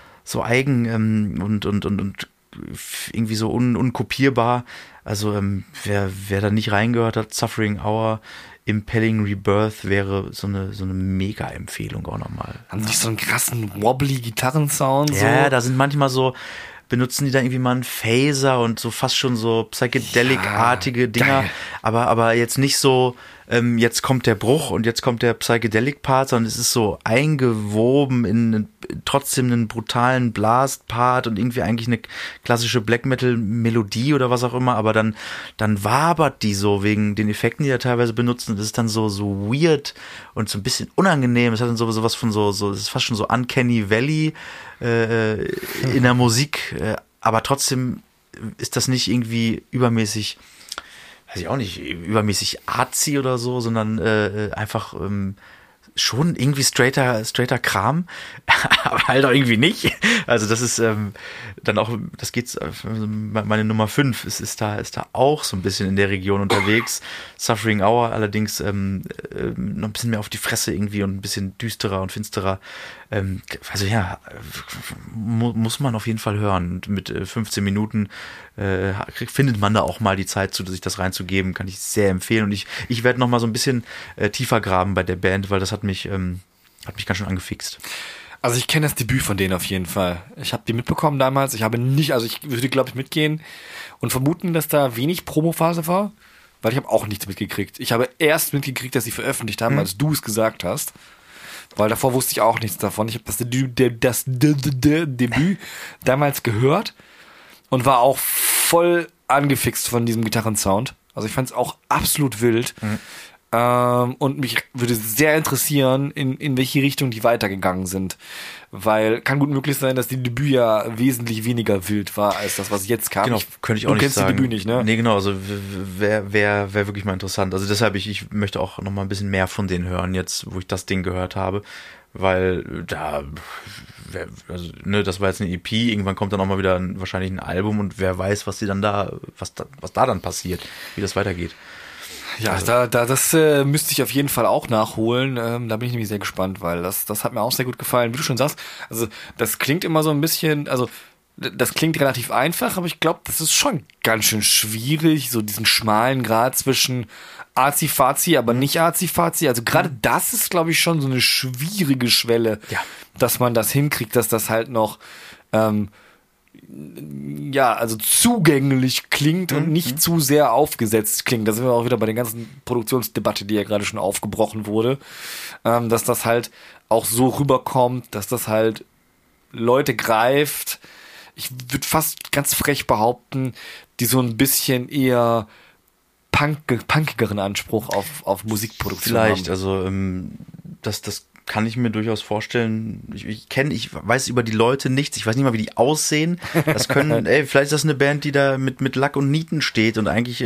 eigen und irgendwie so unkopierbar. Also wer da nicht reingehört hat, Suffering Hour, Impelling Rebirth wäre so eine Mega-Empfehlung auch nochmal. Haben die so einen krassen wobbly Gitarrensound? Ja, so? Da sind manchmal so, benutzen die da irgendwie mal einen Phaser und so fast schon so Psychedelic-artige Dinger, aber jetzt nicht so, jetzt kommt der Bruch und jetzt kommt der Psychedelic-Part, sondern es ist so eingewoben in trotzdem einen brutalen Blast-Part und irgendwie eigentlich eine klassische Black-Metal-Melodie oder was auch immer, aber dann wabert die so wegen den Effekten, die da teilweise benutzen. Das ist dann so weird und so ein bisschen unangenehm. Es hat dann sowas von so, das ist fast schon so Uncanny Valley in der Musik, aber trotzdem ist das nicht irgendwie übermäßig, weiß ich auch nicht, übermäßig artsy oder so, sondern einfach schon irgendwie straighter Kram, aber halt auch irgendwie nicht. Also das ist dann auch, das geht's, meine Nummer 5 ist da auch so ein bisschen in der Region unterwegs. Suffering Hour allerdings noch ein bisschen mehr auf die Fresse irgendwie und ein bisschen düsterer und finsterer. Also ja, muss man auf jeden Fall hören. Und mit 15 Minuten findet man da auch mal die Zeit zu, sich das reinzugeben, kann ich sehr empfehlen. Und ich werde noch mal so ein bisschen tiefer graben bei der Band, weil das hat mich ganz schön angefixt. Also ich kenne das Debüt von denen auf jeden Fall. Ich habe die mitbekommen damals. Ich würde, glaube ich, mitgehen und vermuten, dass da wenig Promophase war, weil ich habe auch nichts mitgekriegt. Ich habe erst mitgekriegt, dass sie veröffentlicht haben, als du es gesagt hast. Weil davor wusste ich auch nichts davon. Ich habe das Debüt damals gehört und war auch voll angefixt von diesem Gitarrensound. Also ich fand es auch absolut wild. Und mich würde sehr interessieren, in welche Richtung die weitergegangen sind. Weil kann gut möglich sein, dass die Debüt ja wesentlich weniger wild war, als das, was jetzt kam. Genau, könnte ich auch nicht sagen. Du kennst die Debüt nicht, ne? Nee, genau, also wäre wirklich mal interessant. Also deshalb, ich möchte auch noch mal ein bisschen mehr von denen hören, jetzt, wo ich das Ding gehört habe. Weil also, ne, das war jetzt eine EP, irgendwann kommt dann auch mal wieder wahrscheinlich ein Album und wer weiß, was da dann passiert, wie das weitergeht. Ja, also. Das müsste ich auf jeden Fall auch nachholen. Da bin ich nämlich sehr gespannt, weil das hat mir auch sehr gut gefallen. Wie du schon sagst, also das klingt immer so ein bisschen, also das klingt relativ einfach, aber ich glaube, das ist schon ganz schön schwierig, so diesen schmalen Grat zwischen Azi-Fazi, aber nicht Azi-Fazi. Also gerade das ist, glaube ich, schon so eine schwierige Schwelle, dass man das hinkriegt, dass das halt noch also zugänglich klingt und nicht zu sehr aufgesetzt klingt. Da sind wir auch wieder bei der ganzen Produktionsdebatte, die ja gerade schon aufgebrochen wurde, dass das halt auch so rüberkommt, dass das halt Leute greift. Ich würde fast ganz frech behaupten, die so ein bisschen eher punkigeren Anspruch auf Musikproduktion vielleicht, haben. Also das kann ich mir durchaus vorstellen. Ich weiß über die Leute nichts. Ich weiß nicht mal, wie die aussehen. Das können, vielleicht ist das eine Band, die da mit Lack und Nieten steht und eigentlich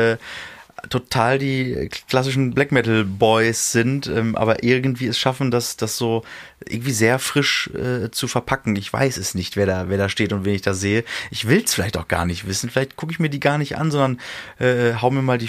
total die klassischen Black Metal Boys sind, aber irgendwie es schaffen, das so irgendwie sehr frisch zu verpacken. Ich weiß es nicht, wer da steht und wen ich da sehe. Ich will es vielleicht auch gar nicht wissen. Vielleicht gucke ich mir die gar nicht an, sondern hau mir mal die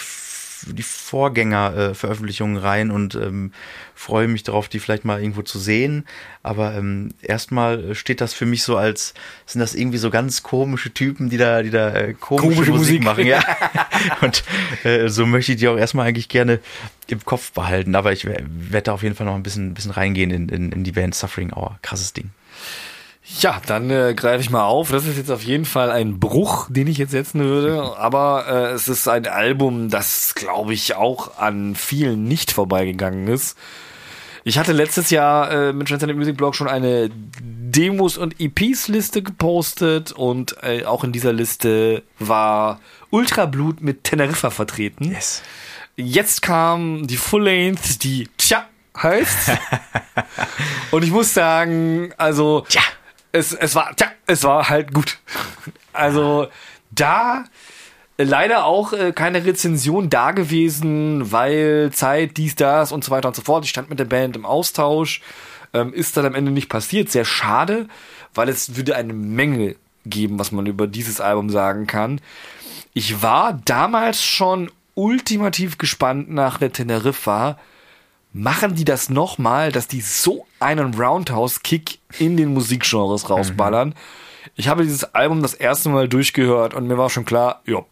Vorgänger-Veröffentlichungen rein und freue mich darauf, die vielleicht mal irgendwo zu sehen. Aber erstmal steht das für mich so sind das irgendwie so ganz komische Typen, die da komische Musik machen. Ja. Und so möchte ich die auch erstmal eigentlich gerne im Kopf behalten. Aber ich werde da auf jeden Fall noch ein bisschen reingehen in die Band Suffering Hour. Krasses Ding. Ja, dann greife ich mal auf. Das ist jetzt auf jeden Fall ein Bruch, den ich jetzt setzen würde. Aber es ist ein Album, das, glaube ich, auch an vielen nicht vorbeigegangen ist. Ich hatte letztes Jahr mit Transcendent Music Blog schon eine Demos- und EPs-Liste gepostet. Und auch in dieser Liste war Ultrablut mit Teneriffa vertreten. Yes. Jetzt kam die Full-Length, die Tja heißt. Und ich muss sagen, also... Tja. Es war halt gut. Also da leider auch keine Rezension da gewesen, weil Zeit, dies, das und so weiter und so fort. Ich stand mit der Band im Austausch. Ist dann am Ende nicht passiert. Sehr schade, weil es würde eine Menge geben, was man über dieses Album sagen kann. Ich war damals schon ultimativ gespannt nach der Teneriffa. Machen die das nochmal, dass die so einen Roundhouse-Kick in den Musikgenres rausballern? Ich habe dieses Album das erste Mal durchgehört und mir war schon klar, ja.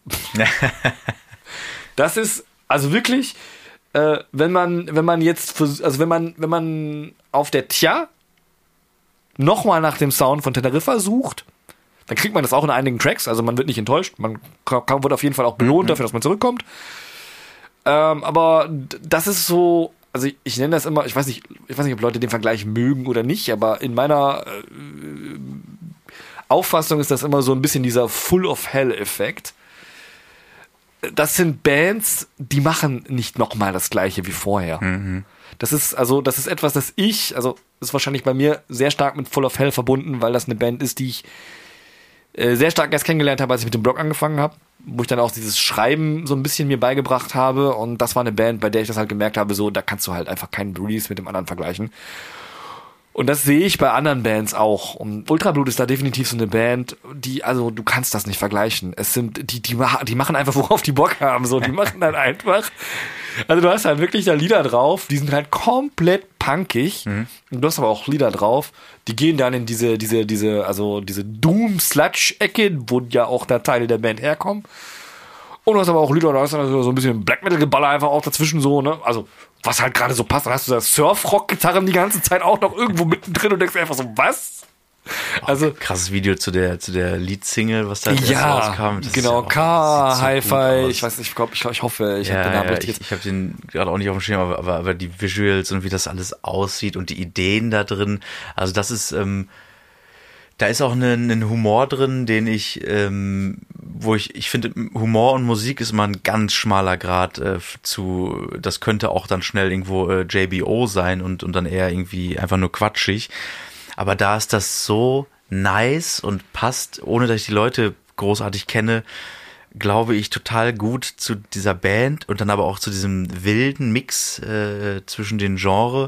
Das ist, also wirklich, wenn man jetzt, also wenn man auf der Tja nochmal nach dem Sound von Teneriffa sucht, dann kriegt man das auch in einigen Tracks, also man wird nicht enttäuscht, man wird auf jeden Fall auch belohnt dafür, dass man zurückkommt. Aber das ist so, also ich nenne das immer, ich weiß nicht, ob Leute den Vergleich mögen oder nicht, aber in meiner Auffassung ist das immer so ein bisschen dieser Full-of-Hell-Effekt. Das sind Bands, die machen nicht nochmal das Gleiche wie vorher. Das ist etwas, das ist wahrscheinlich bei mir sehr stark mit Full of Hell verbunden, weil das eine Band ist, die ich sehr stark erst kennengelernt habe, als ich mit dem Blog angefangen habe. wo ich dann auch dieses Schreiben so ein bisschen mir beigebracht habe. Und das war eine Band, bei der ich das halt gemerkt habe, so, da kannst du halt einfach keinen Release mit dem anderen vergleichen. Und das sehe ich bei anderen Bands auch. Und Ultrablut ist da definitiv so eine Band, die, also du kannst das nicht vergleichen. Es sind, die machen einfach, worauf die Bock haben, so, die machen dann einfach. Also du hast halt wirklich da Lieder drauf, die sind halt komplett punkig. Und du hast aber auch Lieder drauf, die gehen dann in diese Doom-Sludge-Ecke, wo ja auch da Teile der Band herkommen. Und du hast aber auch Lieder, da ist dann so ein bisschen Black Metal-Geballer einfach auch dazwischen so, ne? Also, was halt gerade so passt. Dann hast du da Surf-Rock-Gitarren die ganze Zeit auch noch irgendwo mittendrin und denkst einfach so, was? Also krasses Video zu der Lead-Single, was da erst rauskam. Das genau, ja K, Hi-Fi, ich weiß nicht, ich hoffe, ich habe den Namen richtig. Ich habe den gerade auch nicht auf dem Schirm, aber die Visuals und wie das alles aussieht und die Ideen da drin, also das ist, da ist auch ein Humor drin, den ich finde, Humor und Musik ist immer ein ganz schmaler Grad das könnte auch dann schnell irgendwo JBO sein und dann eher irgendwie einfach nur quatschig. Aber da ist das so nice und passt, ohne dass ich die Leute großartig kenne, glaube ich, total gut zu dieser Band und dann aber auch zu diesem wilden Mix zwischen den Genres.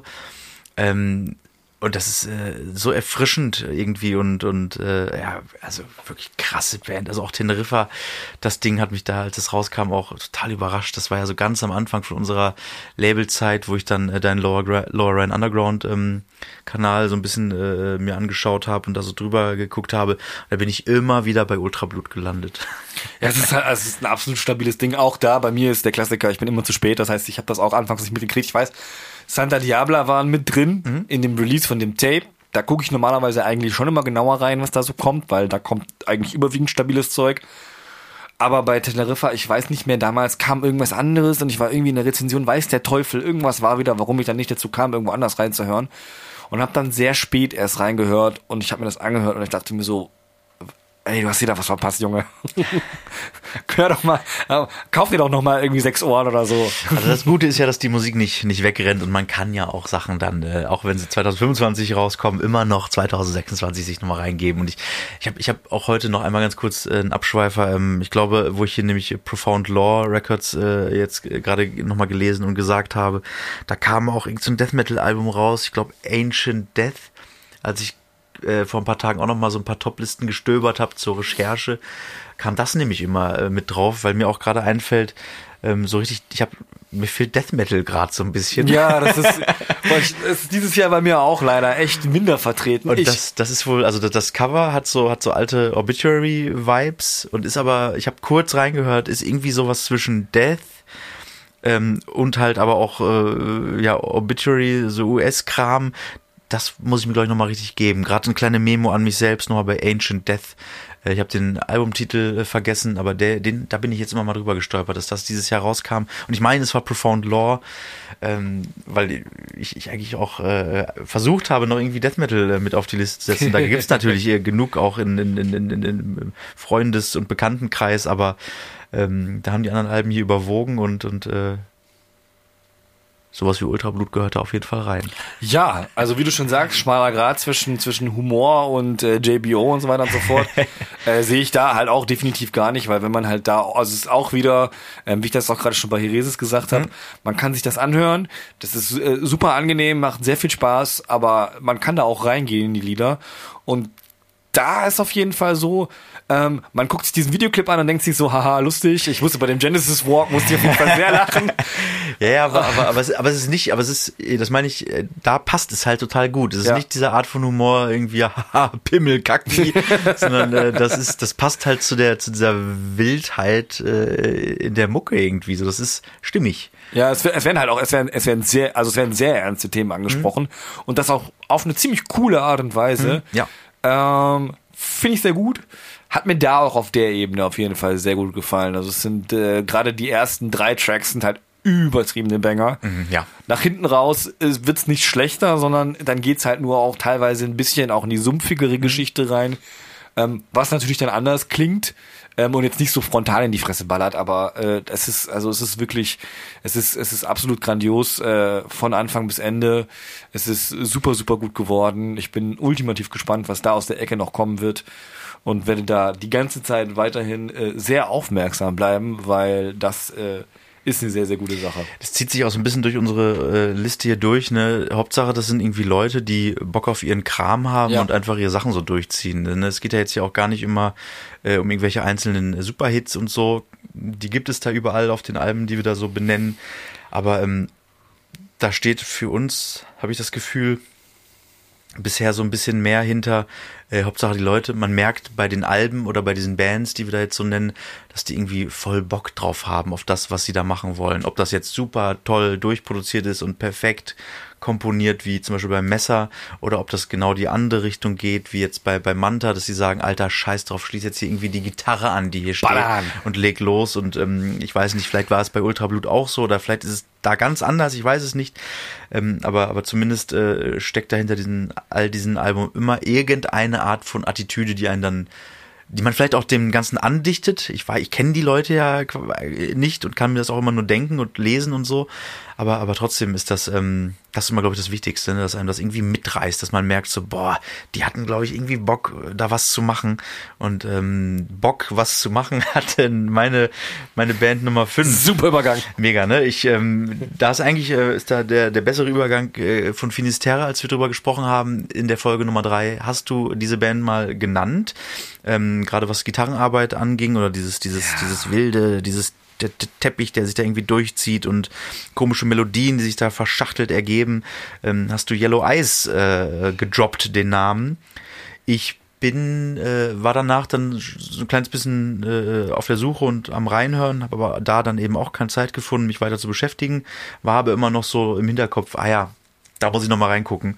Und das ist so erfrischend irgendwie und also wirklich krasse Band. Also auch Teneriffa, das Ding hat mich da, als es rauskam, auch total überrascht. Das war ja so ganz am Anfang von unserer Labelzeit, wo ich dann deinen Lower Rhine Underground Kanal so ein bisschen mir angeschaut habe und da so drüber geguckt habe. Da bin ich immer wieder bei Ultrablut gelandet. Ja, es ist ein absolut stabiles Ding. Auch da, bei mir ist der Klassiker, ich bin immer zu spät. Das heißt, ich habe das auch anfangs nicht mitgekriegt. Ich weiß, Santa Diabla waren mit drin in dem Release von dem Tape. Da gucke ich normalerweise eigentlich schon immer genauer rein, was da so kommt, weil da kommt eigentlich überwiegend stabiles Zeug. Aber bei Teneriffa, ich weiß nicht mehr, damals kam irgendwas anderes und ich war irgendwie in der Rezension, weiß der Teufel, irgendwas war wieder, warum ich dann nicht dazu kam, irgendwo anders reinzuhören. Und habe dann sehr spät erst reingehört und ich habe mir das angehört und ich dachte mir so, ey, du hast wieder was verpasst, Junge. Hör doch mal, kauf dir doch noch mal irgendwie 6 Ohren oder so. Also das Gute ist ja, dass die Musik nicht wegrennt und man kann ja auch Sachen dann, auch wenn sie 2025 rauskommen, immer noch 2026 sich nochmal reingeben. Und ich hab auch heute noch einmal ganz kurz einen Abschweifer, ich glaube, wo ich hier nämlich Profound Lore Records jetzt gerade nochmal gelesen und gesagt habe, da kam auch irgend so ein Death Metal Album raus, ich glaube Ancient Death, als ich vor ein paar Tagen auch noch mal so ein paar Toplisten gestöbert habe zur Recherche, kam das nämlich immer mit drauf, weil mir auch gerade einfällt, so richtig, mir fehlt Death Metal gerade so ein bisschen. Ja, das ist dieses Jahr bei mir auch leider echt minder vertreten. Und das ist wohl, also das Cover hat so alte Obituary-Vibes und ist aber, ich habe kurz reingehört, ist irgendwie sowas zwischen Death und halt aber auch Obituary, so US-Kram. Das muss ich mir, glaube ich, nochmal richtig geben. Gerade eine kleine Memo an mich selbst, nochmal bei Ancient Death. Ich habe den Albumtitel vergessen, aber da bin ich jetzt immer mal drüber gestolpert, dass das dieses Jahr rauskam. Und ich meine, es war Profound Lore, weil ich eigentlich auch versucht habe, noch irgendwie Death Metal mit auf die Liste zu setzen. Da gibt's natürlich genug auch in Freundes- und Bekanntenkreis, aber da haben die anderen Alben hier überwogen und sowas wie Ultrablut gehört da auf jeden Fall rein. Ja, also wie du schon sagst, schmaler Grad zwischen Humor und JBO und so weiter und so fort, sehe ich da halt auch definitiv gar nicht, weil wenn man halt da, also es ist auch wieder, wie ich das auch gerade schon bei Heresis gesagt habe, man kann sich das anhören, das ist super angenehm, macht sehr viel Spaß, aber man kann da auch reingehen in die Lieder und da ist auf jeden Fall so, man guckt sich diesen Videoclip an und denkt sich so, haha, lustig. Ich musste bei dem Genesis Walk, musste ich auf jeden Fall sehr lachen. Ja, aber es ist nicht, aber es ist, das meine ich, da passt es halt total gut. Es ist nicht diese Art von Humor irgendwie, haha, Pimmel, Kacki, sondern das passt halt zu dieser Wildheit in der Mucke irgendwie. So, das ist stimmig. Ja, es werden sehr ernste Themen angesprochen und das auch auf eine ziemlich coole Art und Weise. Ja. Finde ich sehr gut. Hat mir da auch auf der Ebene auf jeden Fall sehr gut gefallen. Also es sind gerade die ersten 3 Tracks sind halt übertriebene Banger. Ja. Nach hinten raus wird's nicht schlechter, sondern dann geht's halt nur auch teilweise ein bisschen auch in die sumpfigere Geschichte rein. was natürlich dann anders klingt und jetzt nicht so frontal in die Fresse ballert, aber es ist absolut grandios von Anfang bis Ende. Es ist super, super gut geworden. Ich bin ultimativ gespannt, was da aus der Ecke noch kommen wird. Und werde da die ganze Zeit weiterhin sehr aufmerksam bleiben, weil das ist eine sehr, sehr gute Sache. Das zieht sich auch so ein bisschen durch unsere Liste hier durch, ne? Hauptsache, das sind irgendwie Leute, die Bock auf ihren Kram haben und einfach ihre Sachen so durchziehen. Ne? Es geht ja jetzt ja auch gar nicht immer um irgendwelche einzelnen Superhits und so. Die gibt es da überall auf den Alben, die wir da so benennen. Aber da steht für uns, habe ich das Gefühl, bisher so ein bisschen mehr hinter, Hauptsache die Leute, man merkt bei den Alben oder bei diesen Bands, die wir da jetzt so nennen, dass die irgendwie voll Bock drauf haben auf das, was sie da machen wollen. Ob das jetzt super toll durchproduziert ist und perfekt komponiert, wie zum Beispiel beim Messer, oder ob das genau die andere Richtung geht, wie jetzt bei Manta, dass sie sagen, Alter, scheiß drauf, schließ jetzt hier irgendwie die Gitarre an, die hier steht und leg los. Und ich weiß nicht, vielleicht war es bei Ultrablut auch so, oder vielleicht ist es da ganz anders, ich weiß es nicht. Aber zumindest steckt dahinter all diesen Album immer irgendeine Art von Attitüde, die man vielleicht auch dem Ganzen andichtet. Ich kenne die Leute ja nicht und kann mir das auch immer nur denken und lesen und so. Aber trotzdem ist das immer, glaube ich, das Wichtigste, ne? Dass einem das irgendwie mitreißt, dass man merkt so, boah, die hatten, glaube ich, irgendwie Bock, da was zu machen. Und Bock, was zu machen, hatte meine Band Nummer 5. Super Übergang. Mega, ne? Da ist da der bessere Übergang von Finisterre, als wir drüber gesprochen haben in der Folge Nummer 3. Hast du diese Band mal genannt? Gerade was Gitarrenarbeit anging oder dieses wilde, der Teppich, der sich da irgendwie durchzieht und komische Melodien, die sich da verschachtelt ergeben. Hast du Yellow Eyes gedroppt, den Namen. Ich war danach dann so ein kleines bisschen auf der Suche und am Reinhören, habe aber da dann eben auch keine Zeit gefunden, mich weiter zu beschäftigen, war aber immer noch so im Hinterkopf, da muss ich noch mal reingucken.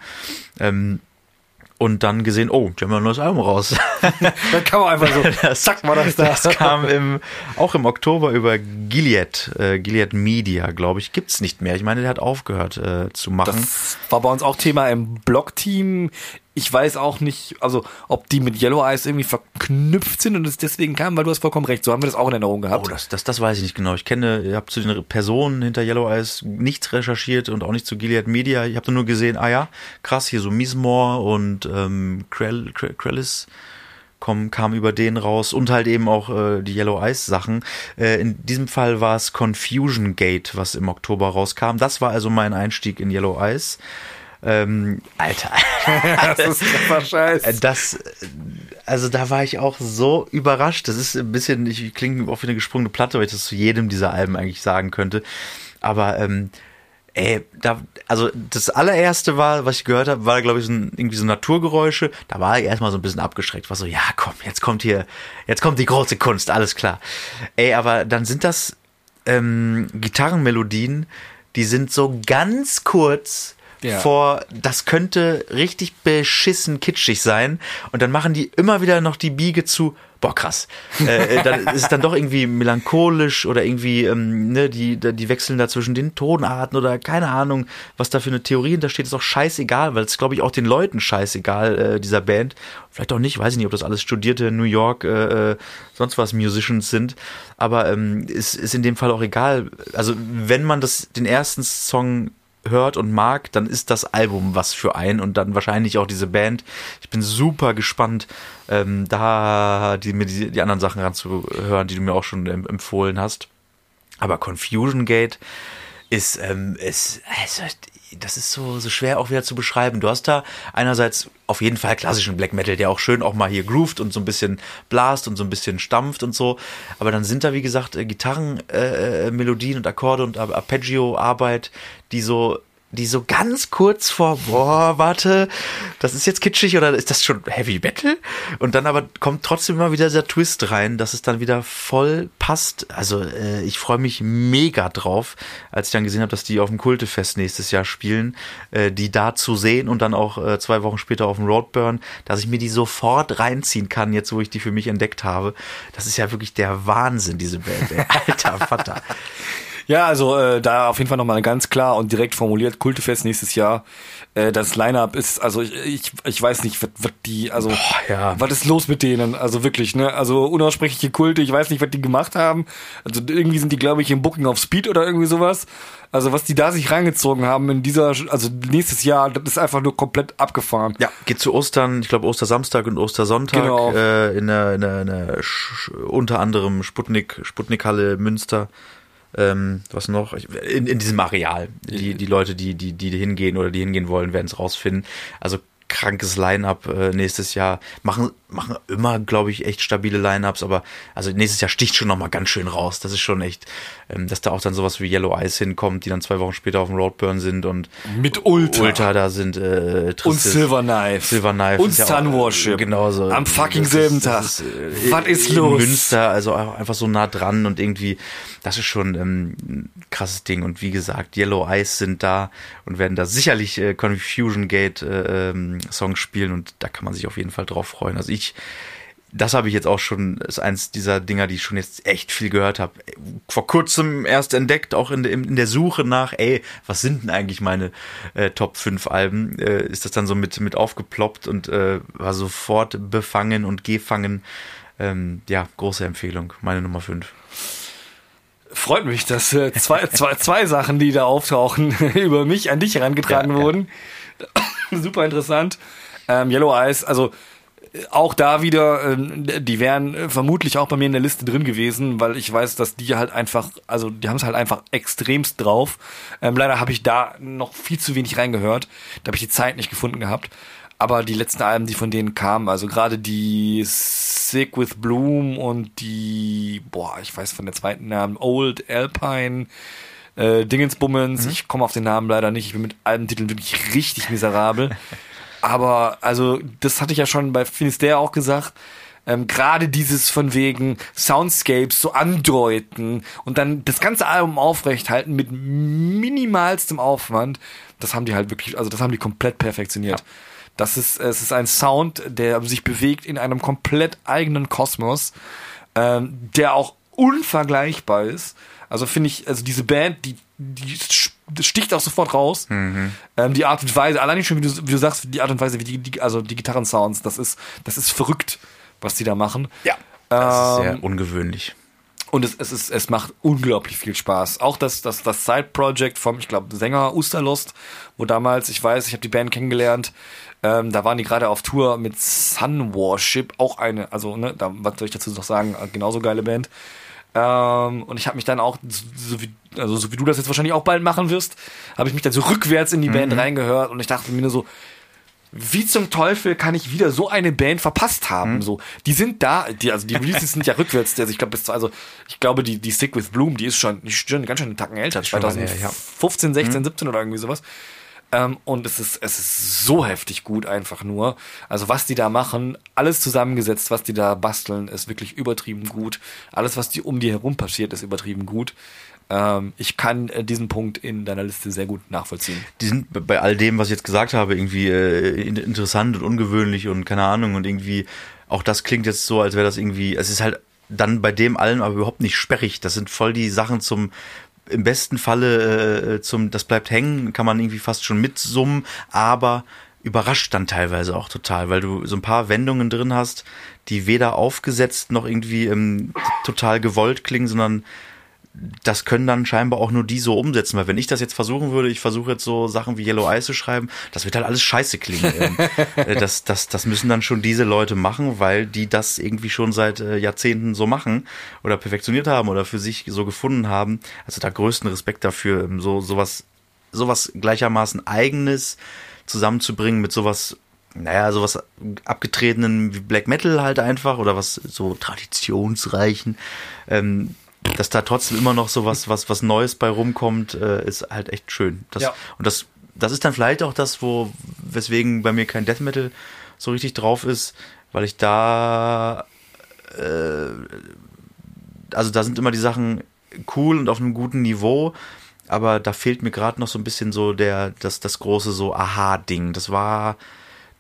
Und dann gesehen, oh, die haben ja ein neues Album raus. Dann kann man einfach so, zack, war das da. Das kam auch im Oktober über Gilead Media, glaube ich, gibt's nicht mehr. Ich meine, der hat aufgehört zu machen. Das war bei uns auch Thema im Blog-Team. Ich weiß auch nicht, also ob die mit Yellow Eyes irgendwie verknüpft sind und es deswegen kam, weil du hast vollkommen recht, so haben wir das auch in Erinnerung gehabt. Oh, das weiß ich nicht genau. Ich habe zu den Personen hinter Yellow Eyes nichts recherchiert und auch nicht zu Gilead Media. Ich habe nur gesehen, krass, hier so Miesmore und Krellis kam über den raus und halt eben auch die Yellow Eyes Sachen. In diesem Fall war es Confusion Gate, was im Oktober rauskam. Das war also mein Einstieg in Yellow Eyes. Alter. Das ist krasser Scheiß. Also da war ich auch so überrascht. Das ist ein bisschen, ich klinge auch wie eine gesprungene Platte, weil ich das zu jedem dieser Alben eigentlich sagen könnte. Aber also das allererste was ich gehört habe, war, glaube ich, irgendwie so Naturgeräusche. Da war ich erstmal so ein bisschen abgeschreckt. War so, ja komm, jetzt kommt die große Kunst, alles klar. Aber dann sind das Gitarrenmelodien, die sind so ganz kurz das könnte richtig beschissen kitschig sein. Und dann machen die immer wieder noch die Biege zu, boah, krass. Dann ist es dann doch irgendwie melancholisch oder irgendwie, die wechseln da zwischen den Tonarten oder keine Ahnung, was da für eine Theorie hintersteht, ist auch scheißegal, weil es, glaube ich, auch den Leuten scheißegal, dieser Band. Vielleicht auch nicht, weiß ich nicht, ob das alles studierte New York, sonst was Musicians sind. Aber ist in dem Fall auch egal. Also, wenn man den ersten Song hört und mag, dann ist das Album was für einen und dann wahrscheinlich auch diese Band. Ich bin super gespannt, da mir die anderen Sachen ranzuhören, die du mir auch schon empfohlen hast. Aber Confusion Gate das ist so schwer auch wieder zu beschreiben. Du hast da einerseits auf jeden Fall klassischen Black Metal, der auch schön auch mal hier groovt und so ein bisschen blast und so ein bisschen stampft und so. Aber dann sind da, wie gesagt, Gitarrenmelodien und Akkorde und Arpeggio-Arbeit, die so ganz kurz vor, warte, das ist jetzt kitschig oder ist das schon Heavy Metal? Und dann aber kommt trotzdem immer wieder dieser Twist rein, dass es dann wieder voll passt. Also ich freue mich mega drauf, als ich dann gesehen habe, dass die auf dem Kultefest nächstes Jahr spielen, die da zu sehen und dann auch 2 Wochen später auf dem Roadburn, dass ich mir die sofort reinziehen kann, jetzt wo ich die für mich entdeckt habe. Das ist ja wirklich der Wahnsinn, diese Band. Alter Vater. Ja, also da auf jeden Fall nochmal ganz klar und direkt formuliert, Kultefest nächstes Jahr. Das Line-Up ist, also ich weiß nicht, was ist los mit denen? Also wirklich, ne? Also unaussprechliche Kulte, ich weiß nicht, was die gemacht haben. Also irgendwie sind die, glaube ich, im Booking of Speed oder irgendwie sowas. Also was die da sich reingezogen haben also nächstes Jahr, das ist einfach nur komplett abgefahren. Ja, geht zu Ostern, ich glaube Ostersamstag und Ostersonntag, genau. In der unter anderem Sputnik-Halle Münster. Was noch? In diesem Areal. Die Leute, die hingehen oder die hingehen wollen, werden es rausfinden. Also krankes Line-Up nächstes Jahr. Machen immer, glaube ich, echt stabile Line-Ups, aber also nächstes Jahr sticht schon nochmal ganz schön raus. Das ist schon echt, dass da auch dann sowas wie Yellow Eyes hinkommt, die dann 2 Wochen später auf dem Roadburn sind und mit Ultra da sind und Silverknife und Sunworship. Genauso. Am fucking selben Tag. Was ist los? Münster, also einfach so nah dran und irgendwie, das ist schon ein krasses Ding. Und wie gesagt, Yellow Eyes sind da und werden da sicherlich Confusion Gate Songs spielen und da kann man sich auf jeden Fall drauf freuen. Also das habe ich jetzt auch schon, ist eins dieser Dinger, die ich schon jetzt echt viel gehört habe. Vor kurzem erst entdeckt, auch in der Suche nach, was sind denn eigentlich meine Top 5 Alben, ist das dann so mit aufgeploppt und war sofort befangen und gefangen. Große Empfehlung, meine Nummer 5. Freut mich, dass zwei Sachen, die da auftauchen, über mich an dich herangetragen wurden. Super interessant. Yellow Eyes, also auch da wieder, die wären vermutlich auch bei mir in der Liste drin gewesen, weil ich weiß, dass die halt einfach, also die haben es halt einfach extremst drauf. Leider habe ich da noch viel zu wenig reingehört. Da habe ich die Zeit nicht gefunden gehabt. Aber die letzten Alben, die von denen kamen, also gerade die Sick with Bloom und die, ich weiß von der zweiten Namen, Old Alpine, Dingensbummens, ich komme auf den Namen leider nicht, ich bin mit Albentiteln wirklich richtig miserabel. Aber, also, das hatte ich ja schon bei Finisterre auch gesagt, gerade dieses von wegen Soundscapes so andeuten und dann das ganze Album aufrechthalten mit minimalstem Aufwand, das haben die halt wirklich, also das haben die komplett perfektioniert. Ja. Es ist ein Sound, der sich bewegt in einem komplett eigenen Kosmos, der auch unvergleichbar ist. Also finde ich, also diese Band, die sticht auch sofort raus. Mhm. Die Art und Weise, allein schon, wie du sagst, die Art und Weise, wie die Gitarrensounds, das ist verrückt, was die da machen. Ja, das ist sehr ungewöhnlich. Und es macht unglaublich viel Spaß. Auch das Side-Project vom, ich glaube, Sänger Usterlust, wo damals, ich habe die Band kennengelernt, da waren die gerade auf Tour mit Sunworship, auch eine, also, ne, was soll ich dazu noch sagen, genauso geile Band. Und ich habe mich dann auch, so wie du das jetzt wahrscheinlich auch bald machen wirst, habe ich mich dann so rückwärts in die Band reingehört und ich dachte mir nur so, wie zum Teufel kann ich wieder so eine Band verpasst haben? So, die sind da, die Releases sind ja rückwärts, also ich glaube, die Sick with Bloom, die ist schon ganz schön einen Tacken älter, 2015, 16, 17 oder irgendwie sowas. Und es ist so heftig gut einfach nur. Also was die da machen, alles zusammengesetzt, was die da basteln, ist wirklich übertrieben gut. Alles, was um die herum passiert, ist übertrieben gut. Ich kann diesen Punkt in deiner Liste sehr gut nachvollziehen. Die sind bei all dem, was ich jetzt gesagt habe, irgendwie interessant und ungewöhnlich und keine Ahnung und irgendwie, auch das klingt jetzt so, als wäre das irgendwie, es ist halt dann bei dem allem aber überhaupt nicht sperrig. Das sind voll die Sachen im besten Falle das bleibt hängen, kann man irgendwie fast schon mitsummen, aber überrascht dann teilweise auch total, weil du so ein paar Wendungen drin hast, die weder aufgesetzt noch irgendwie total gewollt klingen, sondern das können dann scheinbar auch nur die so umsetzen, weil wenn ich das jetzt versuchen würde, ich versuche jetzt so Sachen wie Yellow Eyes zu schreiben, das wird halt alles scheiße klingen. Das müssen dann schon diese Leute machen, weil die das irgendwie schon seit Jahrzehnten so machen oder perfektioniert haben oder für sich so gefunden haben. Also da größten Respekt dafür, sowas gleichermaßen Eigenes zusammenzubringen mit sowas abgetretenen wie Black Metal halt einfach oder was so traditionsreichen, dass da trotzdem immer noch so was Neues bei rumkommt, ist halt echt schön. Und das ist dann vielleicht auch das, weswegen bei mir kein Death Metal so richtig drauf ist, weil ich da also da sind immer die Sachen cool und auf einem guten Niveau, aber da fehlt mir gerade noch so ein bisschen so das große so Aha-Ding. Das war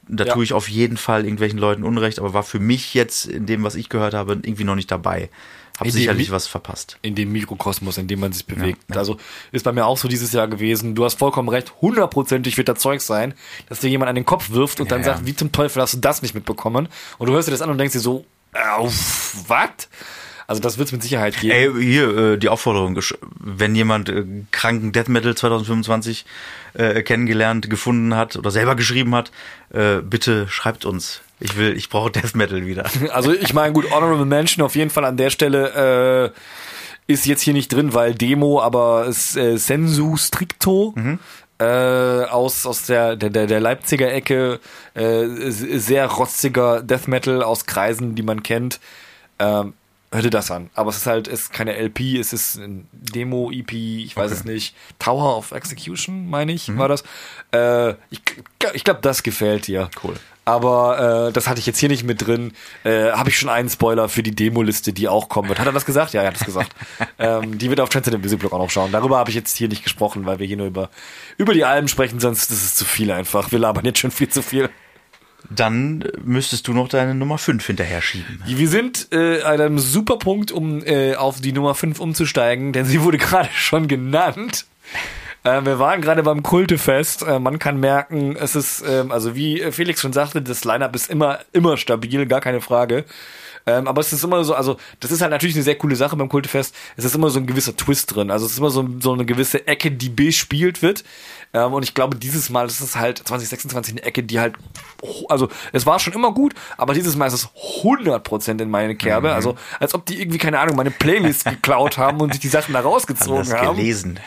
da tue ich auf jeden Fall irgendwelchen Leuten Unrecht, aber war für mich jetzt in dem, was ich gehört habe, irgendwie noch nicht dabei. Hab sicherlich was verpasst. In dem Mikrokosmos, in dem man sich bewegt. Ja. Also ist bei mir auch so dieses Jahr gewesen. Du hast vollkommen recht, 100%ig wird das Zeug sein, dass dir jemand an den Kopf wirft und dann sagt, wie zum Teufel hast du das nicht mitbekommen? Und du hörst dir das an und denkst dir so, was? Also das wird es mit Sicherheit geben. Ey, hier die Aufforderung, wenn jemand kranken Death Metal 2025 kennengelernt, gefunden hat oder selber geschrieben hat, bitte schreibt uns. Ich brauche Death Metal wieder. Also ich meine, gut, Honorable Mention auf jeden Fall an der Stelle ist jetzt hier nicht drin, weil Demo, aber Sensu Stricto aus der Leipziger Ecke, sehr rotziger Death Metal aus Kreisen, die man kennt. Hörte das an. Aber es ist keine LP, es ist ein Demo-EP, ich weiß es nicht. Tower of Execution, meine ich, war das. Ich glaube, das gefällt dir. Cool. Aber das hatte ich jetzt hier nicht mit drin. Habe ich schon einen Spoiler für die Demo-Liste, die auch kommen wird. Hat er das gesagt? Ja, er hat das gesagt. Die wird auf Transcendent Visiblock auch noch schauen. Darüber habe ich jetzt hier nicht gesprochen, weil wir hier nur über die Alben sprechen, sonst ist es zu viel einfach. Wir labern jetzt schon viel zu viel. Dann müsstest du noch deine Nummer 5 hinterher schieben. Wir sind an einem super Punkt, um auf die Nummer 5 umzusteigen, denn sie wurde gerade schon genannt. Wir waren gerade beim Kultefest. Man kann merken, es ist, also wie Felix schon sagte, das Line-Up ist immer stabil, gar keine Frage. Aber es ist immer so, also das ist halt natürlich eine sehr coole Sache beim Kultefest. Es ist immer so ein gewisser Twist drin. Also es ist immer so eine gewisse Ecke, die bespielt wird. Und ich glaube, dieses Mal ist es halt 2026 eine Ecke, die halt, also es war schon immer gut, aber dieses Mal ist es 100% in meine Kerbe. Also als ob die irgendwie, keine Ahnung, meine Playlist geklaut haben und sich die Sachen da rausgezogen haben. Gelesen.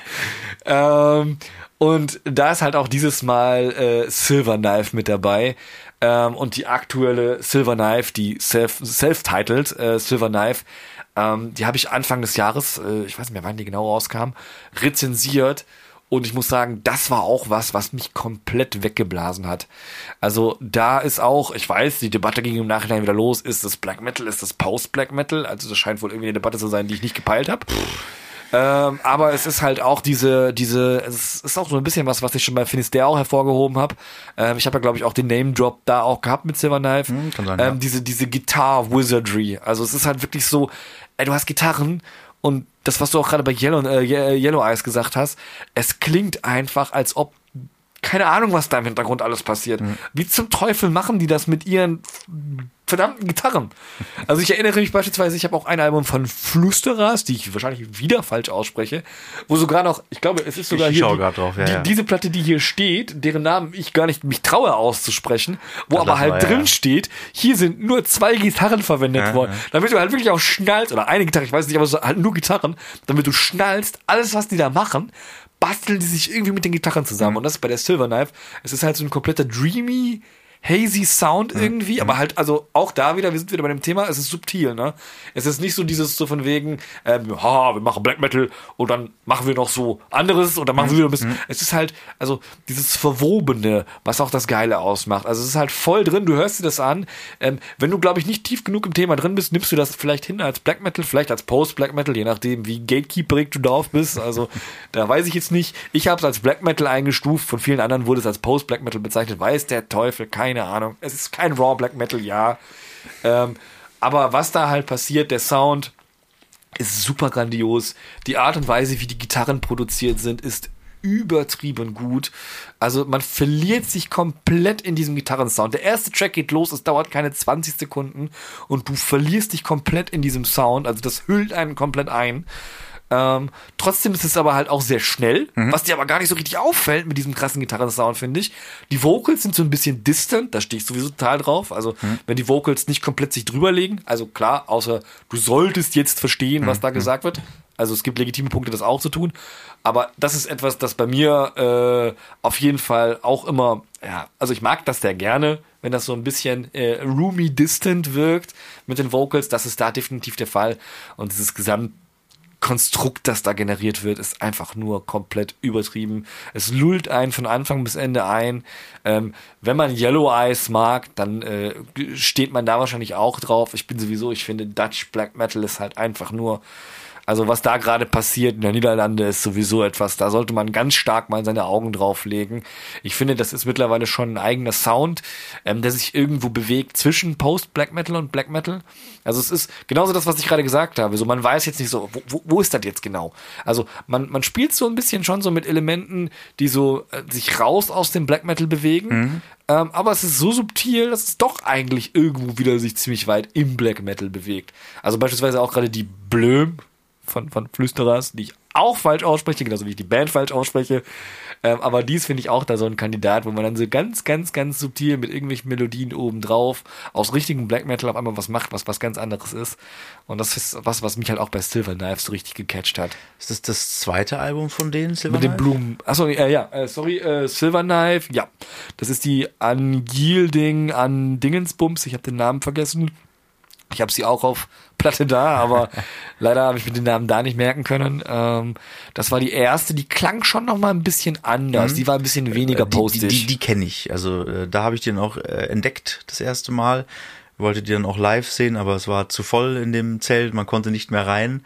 Und da ist halt auch dieses Mal Silver Knife mit dabei. Und die aktuelle Silver Knife, die self-titled Silver Knife, die habe ich Anfang des Jahres, ich weiß nicht mehr, wann die genau rauskam, rezensiert. Und ich muss sagen, das war auch was mich komplett weggeblasen hat. Also da ist auch, ich weiß, die Debatte ging im Nachhinein wieder los, ist das Black Metal, ist das Post-Black Metal? Also das scheint wohl irgendwie eine Debatte zu sein, die ich nicht gepeilt habe. Aber es ist halt auch es ist auch so ein bisschen was ich schon bei Finisterre auch hervorgehoben habe. Ich habe ja, glaube ich, auch den Name-Drop da auch gehabt mit Silver Knife. Kann sein, ja. Diese Guitar-Wizardry. Also es ist halt wirklich so, du hast Gitarren und das, was du auch gerade bei Yellow Eyes gesagt hast, es klingt einfach, als ob keine Ahnung, was da im Hintergrund alles passiert. Wie zum Teufel machen die das mit ihren verdammten Gitarren? Also ich erinnere mich beispielsweise, ich habe auch ein Album von Flusterers, die ich wahrscheinlich wieder falsch ausspreche, wo sogar noch, ich glaube, es ist sogar diese Platte, die hier steht, deren Namen ich gar nicht mich traue auszusprechen, wo aber halt drin steht, hier sind nur 2 Gitarren verwendet worden, damit du halt wirklich auch schnallst, oder eine Gitarre, ich weiß nicht, aber so halt nur Gitarren, damit du schnallst, alles, was die da machen, basteln die sich irgendwie mit den Gitarren zusammen. Und das ist bei der Silver Knife. Es ist halt so ein kompletter dreamy, hazy Sound irgendwie, aber halt, also auch da wieder, wir sind wieder bei dem Thema, es ist subtil, ne? Es ist nicht so dieses so von wegen, wir machen Black Metal und dann machen wir noch so anderes und dann machen wir wieder ein bisschen, es ist halt, also dieses Verwobene, was auch das Geile ausmacht. Also es ist halt voll drin, du hörst dir das an, wenn du, glaube ich, nicht tief genug im Thema drin bist, nimmst du das vielleicht hin als Black Metal, vielleicht als Post-Black Metal, je nachdem, wie gatekeeperig du drauf bist, also da weiß ich jetzt nicht. Ich habe es als Black Metal eingestuft, von vielen anderen wurde es als Post-Black Metal bezeichnet, weiß der Teufel, keine Ahnung. Es ist kein Raw Black Metal, ja. Aber was da halt passiert, der Sound ist super grandios. Die Art und Weise, wie die Gitarren produziert sind, ist übertrieben gut. Also man verliert sich komplett in diesem Gitarrensound. Der erste Track geht los, es dauert keine 20 Sekunden und du verlierst dich komplett in diesem Sound. Also das hüllt einen komplett ein. Trotzdem ist es aber halt auch sehr schnell, was dir aber gar nicht so richtig auffällt mit diesem krassen Gitarrensound, finde ich. Die Vocals sind so ein bisschen distant, da stehe ich sowieso total drauf. Also wenn die Vocals nicht komplett sich drüberlegen, also klar, außer du solltest jetzt verstehen, was da gesagt wird. Also es gibt legitime Punkte, das auch zu tun. Aber das ist etwas, das bei mir auf jeden Fall auch immer, ja, also ich mag das sehr gerne, wenn das so ein bisschen roomy distant wirkt mit den Vocals. Das ist da definitiv der Fall. Und dieses Gesamtkonstrukt, das da generiert wird, ist einfach nur komplett übertrieben. Es lullt einen von Anfang bis Ende ein. Wenn man Yellow Eyes mag, dann steht man da wahrscheinlich auch drauf. Ich finde Dutch Black Metal ist halt einfach nur Also was da gerade passiert in der Niederlande ist sowieso etwas, da sollte man ganz stark mal seine Augen drauflegen. Ich finde, das ist mittlerweile schon ein eigener Sound, der sich irgendwo bewegt zwischen Post-Black Metal und Black Metal. Also es ist genauso das, was ich gerade gesagt habe. So, man weiß jetzt nicht so, wo ist das jetzt genau? Also man spielt so ein bisschen schon so mit Elementen, die so sich raus aus dem Black Metal bewegen. Aber es ist so subtil, dass es doch eigentlich irgendwo wieder sich ziemlich weit im Black Metal bewegt. Also beispielsweise auch gerade die Blöm von Flüsterers, die ich auch falsch ausspreche, genauso wie ich die Band falsch ausspreche. Aber dies finde ich auch da so ein Kandidat, wo man dann so ganz, ganz, ganz subtil mit irgendwelchen Melodien obendrauf aus richtigem Black Metal auf einmal was macht, was ganz anderes ist. Und das ist was mich halt auch bei Silverknife so richtig gecatcht hat. Ist das das zweite Album von denen, Silverknife? Mit den Blumen. Achso, Silverknife, ja. Das ist die Unyielding an Dingensbums, ich habe den Namen vergessen. Ich habe sie auch auf Platte da, aber leider habe ich mir den Namen da nicht merken können. Das war die erste, die klang schon noch mal ein bisschen anders. Die war ein bisschen weniger postig. Die kenne ich. Also da habe ich den auch entdeckt das erste Mal. Wollte die dann auch live sehen, aber es war zu voll in dem Zelt. Man konnte nicht mehr rein.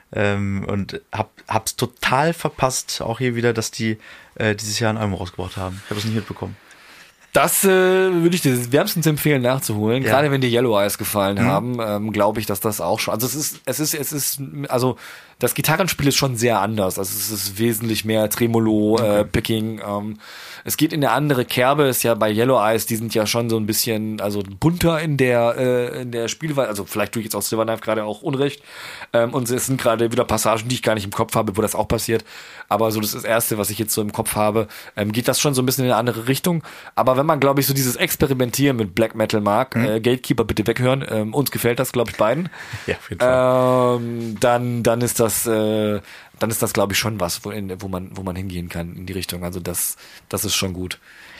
Und hab's total verpasst, auch hier wieder, dass die dieses Jahr ein Album rausgebracht haben. Ich habe es nicht mitbekommen. Das würde ich dir wärmstens empfehlen nachzuholen. Ja. Gerade wenn dir Yellow Eyes gefallen haben, glaube ich, dass das auch schon. Also es ist, also das Gitarrenspiel ist schon sehr anders. Also es ist wesentlich mehr Tremolo, Picking. Es geht in eine andere Kerbe. Ist ja bei Yellow Eyes, die sind ja schon so ein bisschen, also bunter in der Spielweise. Also vielleicht tue ich jetzt auch Silverknife gerade auch Unrecht. Und es sind gerade wieder Passagen, die ich gar nicht im Kopf habe, wo das auch passiert. Aber so das Erste, was ich jetzt so im Kopf habe, geht das schon so ein bisschen in eine andere Richtung. Aber wenn man, glaube ich, so dieses Experimentieren mit Black Metal mag, Gatekeeper bitte weghören. Uns gefällt das, glaube ich, beiden. Ja, auf jeden Fall. Dann ist das, glaube ich, schon was, wo man hingehen kann in die Richtung. Also das ist schon gut.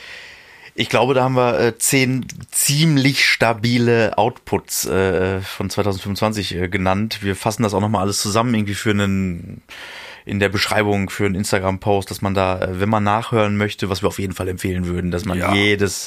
Ich glaube, da haben wir 10 ziemlich stabile Outputs von 2025 genannt. Wir fassen das auch nochmal alles zusammen irgendwie in der Beschreibung für einen Instagram-Post, dass man da, wenn man nachhören möchte, was wir auf jeden Fall empfehlen würden, dass man jedes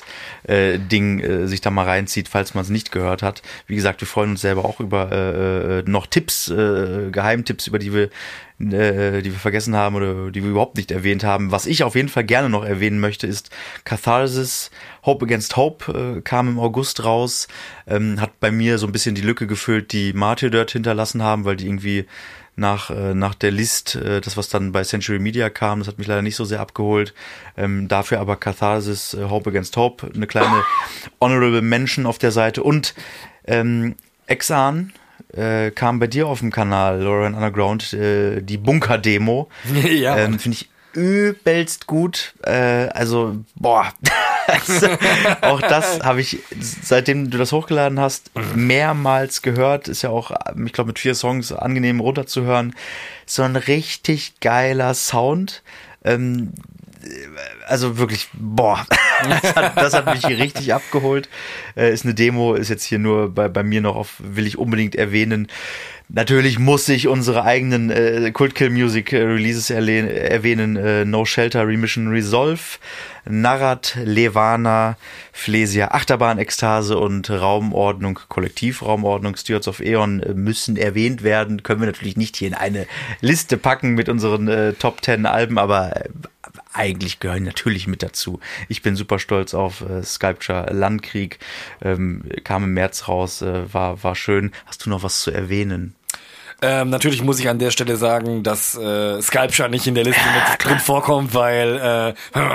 Ding sich da mal reinzieht, falls man es nicht gehört hat. Wie gesagt, wir freuen uns selber auch über noch Tipps, Geheimtipps, über die wir vergessen haben oder die wir überhaupt nicht erwähnt haben. Was ich auf jeden Fall gerne noch erwähnen möchte, ist Catharsis. Hope Against Hope kam im August raus, hat bei mir so ein bisschen die Lücke gefüllt, die Martyr Dirt hinterlassen haben, weil die irgendwie nach der List, das was dann bei Century Media kam, das hat mich leider nicht so sehr abgeholt. Dafür aber Catharsis, Hope Against Hope, eine kleine Honorable Mention auf der Seite. Und Exan kam bei dir auf dem Kanal, Lorraine Underground, die Bunker-Demo. Ja. Finde ich übelst gut. Also, boah. Auch das habe ich, seitdem du das hochgeladen hast, mehrmals gehört. Ist ja auch, ich glaube, mit 4 Songs angenehm runterzuhören. So ein richtig geiler Sound. Also wirklich, boah, das hat mich hier richtig abgeholt. Ist eine Demo, ist jetzt hier nur bei mir noch will ich unbedingt erwähnen. Natürlich muss ich unsere eigenen Cult-Kill Music Releases erwähnen. No Shelter, Remission Resolve, Narrat, Levana, Flesia, Achterbahn, Ekstase und Raumordnung, Kollektivraumordnung, Stewards of Aeon müssen erwähnt werden. Können wir natürlich nicht hier in eine Liste packen mit unseren Top 10 Alben, aber eigentlich gehören natürlich mit dazu. Ich bin super stolz auf Sculpture Landkrieg, kam im März raus, war schön. Hast du noch was zu erwähnen? Natürlich muss ich an der Stelle sagen, dass Sculpture nicht in der Liste mit drin vorkommt, weil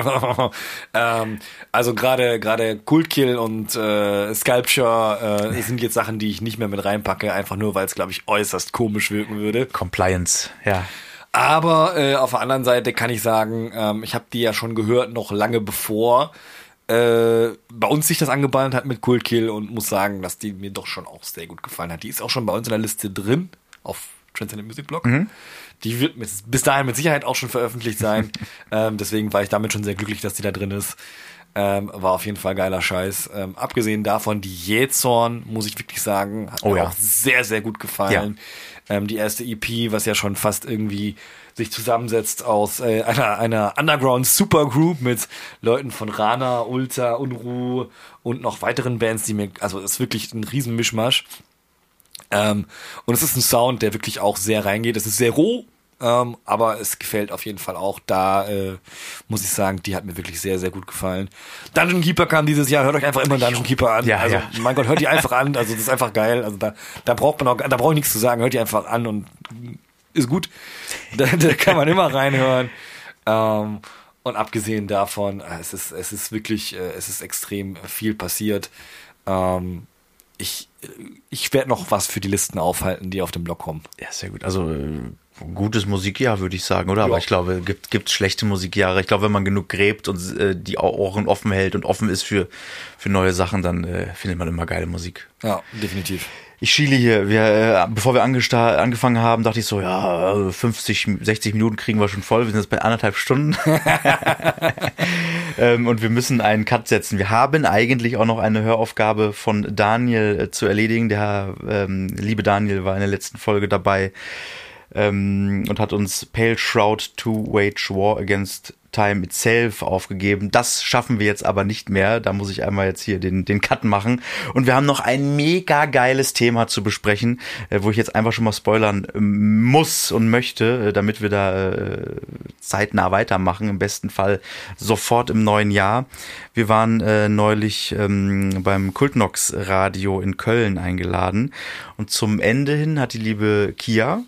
also gerade Cultkill und Sculpture sind jetzt Sachen, die ich nicht mehr mit reinpacke, einfach nur, weil es, glaube ich, äußerst komisch wirken würde. Compliance, ja. Aber auf der anderen Seite kann ich sagen, ich habe die ja schon gehört, noch lange bevor bei uns sich das angebahnt hat mit Cultkill und muss sagen, dass die mir doch schon auch sehr gut gefallen hat. Die ist auch schon bei uns in der Liste drin, auf Transcendent Music Blog. Die wird bis dahin mit Sicherheit auch schon veröffentlicht sein. Deswegen war ich damit schon sehr glücklich, dass die da drin ist. War auf jeden Fall geiler Scheiß. Abgesehen davon, die Jähzorn, muss ich wirklich sagen, hat mir auch sehr, sehr gut gefallen. Ja. Die erste EP, was ja schon fast irgendwie sich zusammensetzt aus einer Underground Supergroup mit Leuten von Rana, Ulta, Unruh und noch weiteren Bands, die mir, also ist wirklich ein riesen Mischmasch. Und es ist ein Sound, der wirklich auch sehr reingeht. Es ist sehr roh, aber es gefällt auf jeden Fall auch. Da muss ich sagen, die hat mir wirklich sehr, sehr gut gefallen. Dungeon Keeper kam dieses Jahr. Hört euch einfach immer Dungeon Keeper an. Ja, also, ja. mein Gott, hört die einfach an. Also, das ist einfach geil. Also, da brauche ich nichts zu sagen. Hört die einfach an und ist gut. Da kann man immer reinhören. Und abgesehen davon, es ist wirklich, es ist extrem viel passiert. Ich werde noch was für die Listen aufhalten, die auf dem Blog kommen. Ja, sehr gut. Also gutes Musikjahr, würde ich sagen, oder? Ja. Aber ich glaube, gibt's schlechte Musikjahre. Ich glaube, wenn man genug gräbt und die Ohren offen hält und offen ist für neue Sachen, dann findet man immer geile Musik. Ja, definitiv. Ich schiele hier, bevor wir angefangen haben, dachte ich so, ja, 50, 60 Minuten kriegen wir schon voll. Wir sind jetzt bei 1,5 Stunden. Und wir müssen einen Cut setzen. Wir haben eigentlich auch noch eine Höraufgabe von Daniel zu erledigen. Der liebe Daniel war in der letzten Folge dabei und hat uns Pale Shroud to Wage War Against Time Itself aufgegeben. Das schaffen wir jetzt aber nicht mehr. Da muss ich einmal jetzt hier den Cut machen. Und wir haben noch ein mega geiles Thema zu besprechen, wo ich jetzt einfach schon mal spoilern muss und möchte, damit wir da zeitnah weitermachen. Im besten Fall sofort im neuen Jahr. Wir waren neulich beim Kultnox Radio in Köln eingeladen. Und zum Ende hin hat die liebe Kia,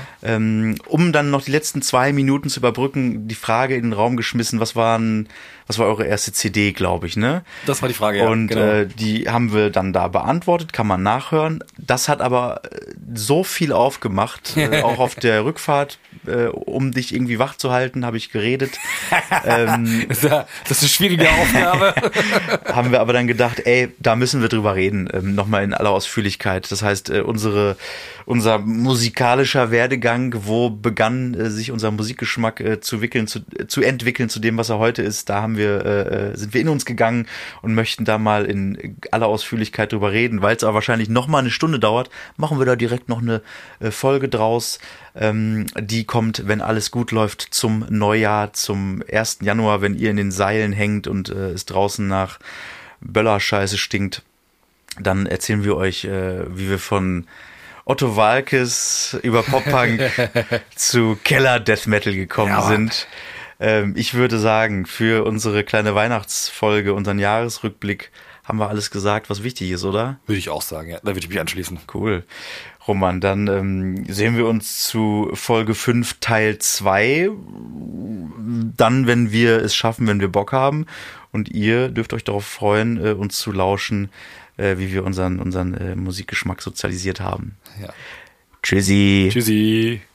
um dann noch die letzten 2 Minuten zu überbrücken, die Frage in den Raum geschmissen, was war eure erste CD, glaube ich, ne? Das war die Frage, ja. Und genau. Die haben wir dann da beantwortet, kann man nachhören. Das hat aber so viel aufgemacht, auch auf der Rückfahrt, um dich irgendwie wach zu halten, habe ich geredet. Das ist eine schwierige Aufgabe. Haben wir aber dann gedacht, ey, da müssen wir drüber reden, nochmal in aller Ausführlichkeit. Das heißt, unser musikalischer Werdegang, wo begann sich unser Musikgeschmack zu entwickeln zu dem, was er heute ist, da sind wir in uns gegangen und möchten da mal in aller Ausführlichkeit drüber reden. Weil es aber wahrscheinlich nochmal eine Stunde dauert, machen wir da direkt noch eine Folge draus. Die kommt, wenn alles gut läuft, zum Neujahr, zum 1. Januar, wenn ihr in den Seilen hängt und es draußen nach Böllerscheiße stinkt. Dann erzählen wir euch, wie wir von Otto Waalkes über Pop-Punk zu Keller-Death Metal gekommen sind. Ich würde sagen, für unsere kleine Weihnachtsfolge, unseren Jahresrückblick, haben wir alles gesagt, was wichtig ist, oder? Würde ich auch sagen, ja. Da würde ich mich anschließen. Cool. Roman, dann sehen wir uns zu Folge 5 Teil 2. Dann, wenn wir es schaffen, wenn wir Bock haben. Und ihr dürft euch darauf freuen, uns zu lauschen, wie wir unseren Musikgeschmack sozialisiert haben. Ja. Tschüssi. Tschüssi.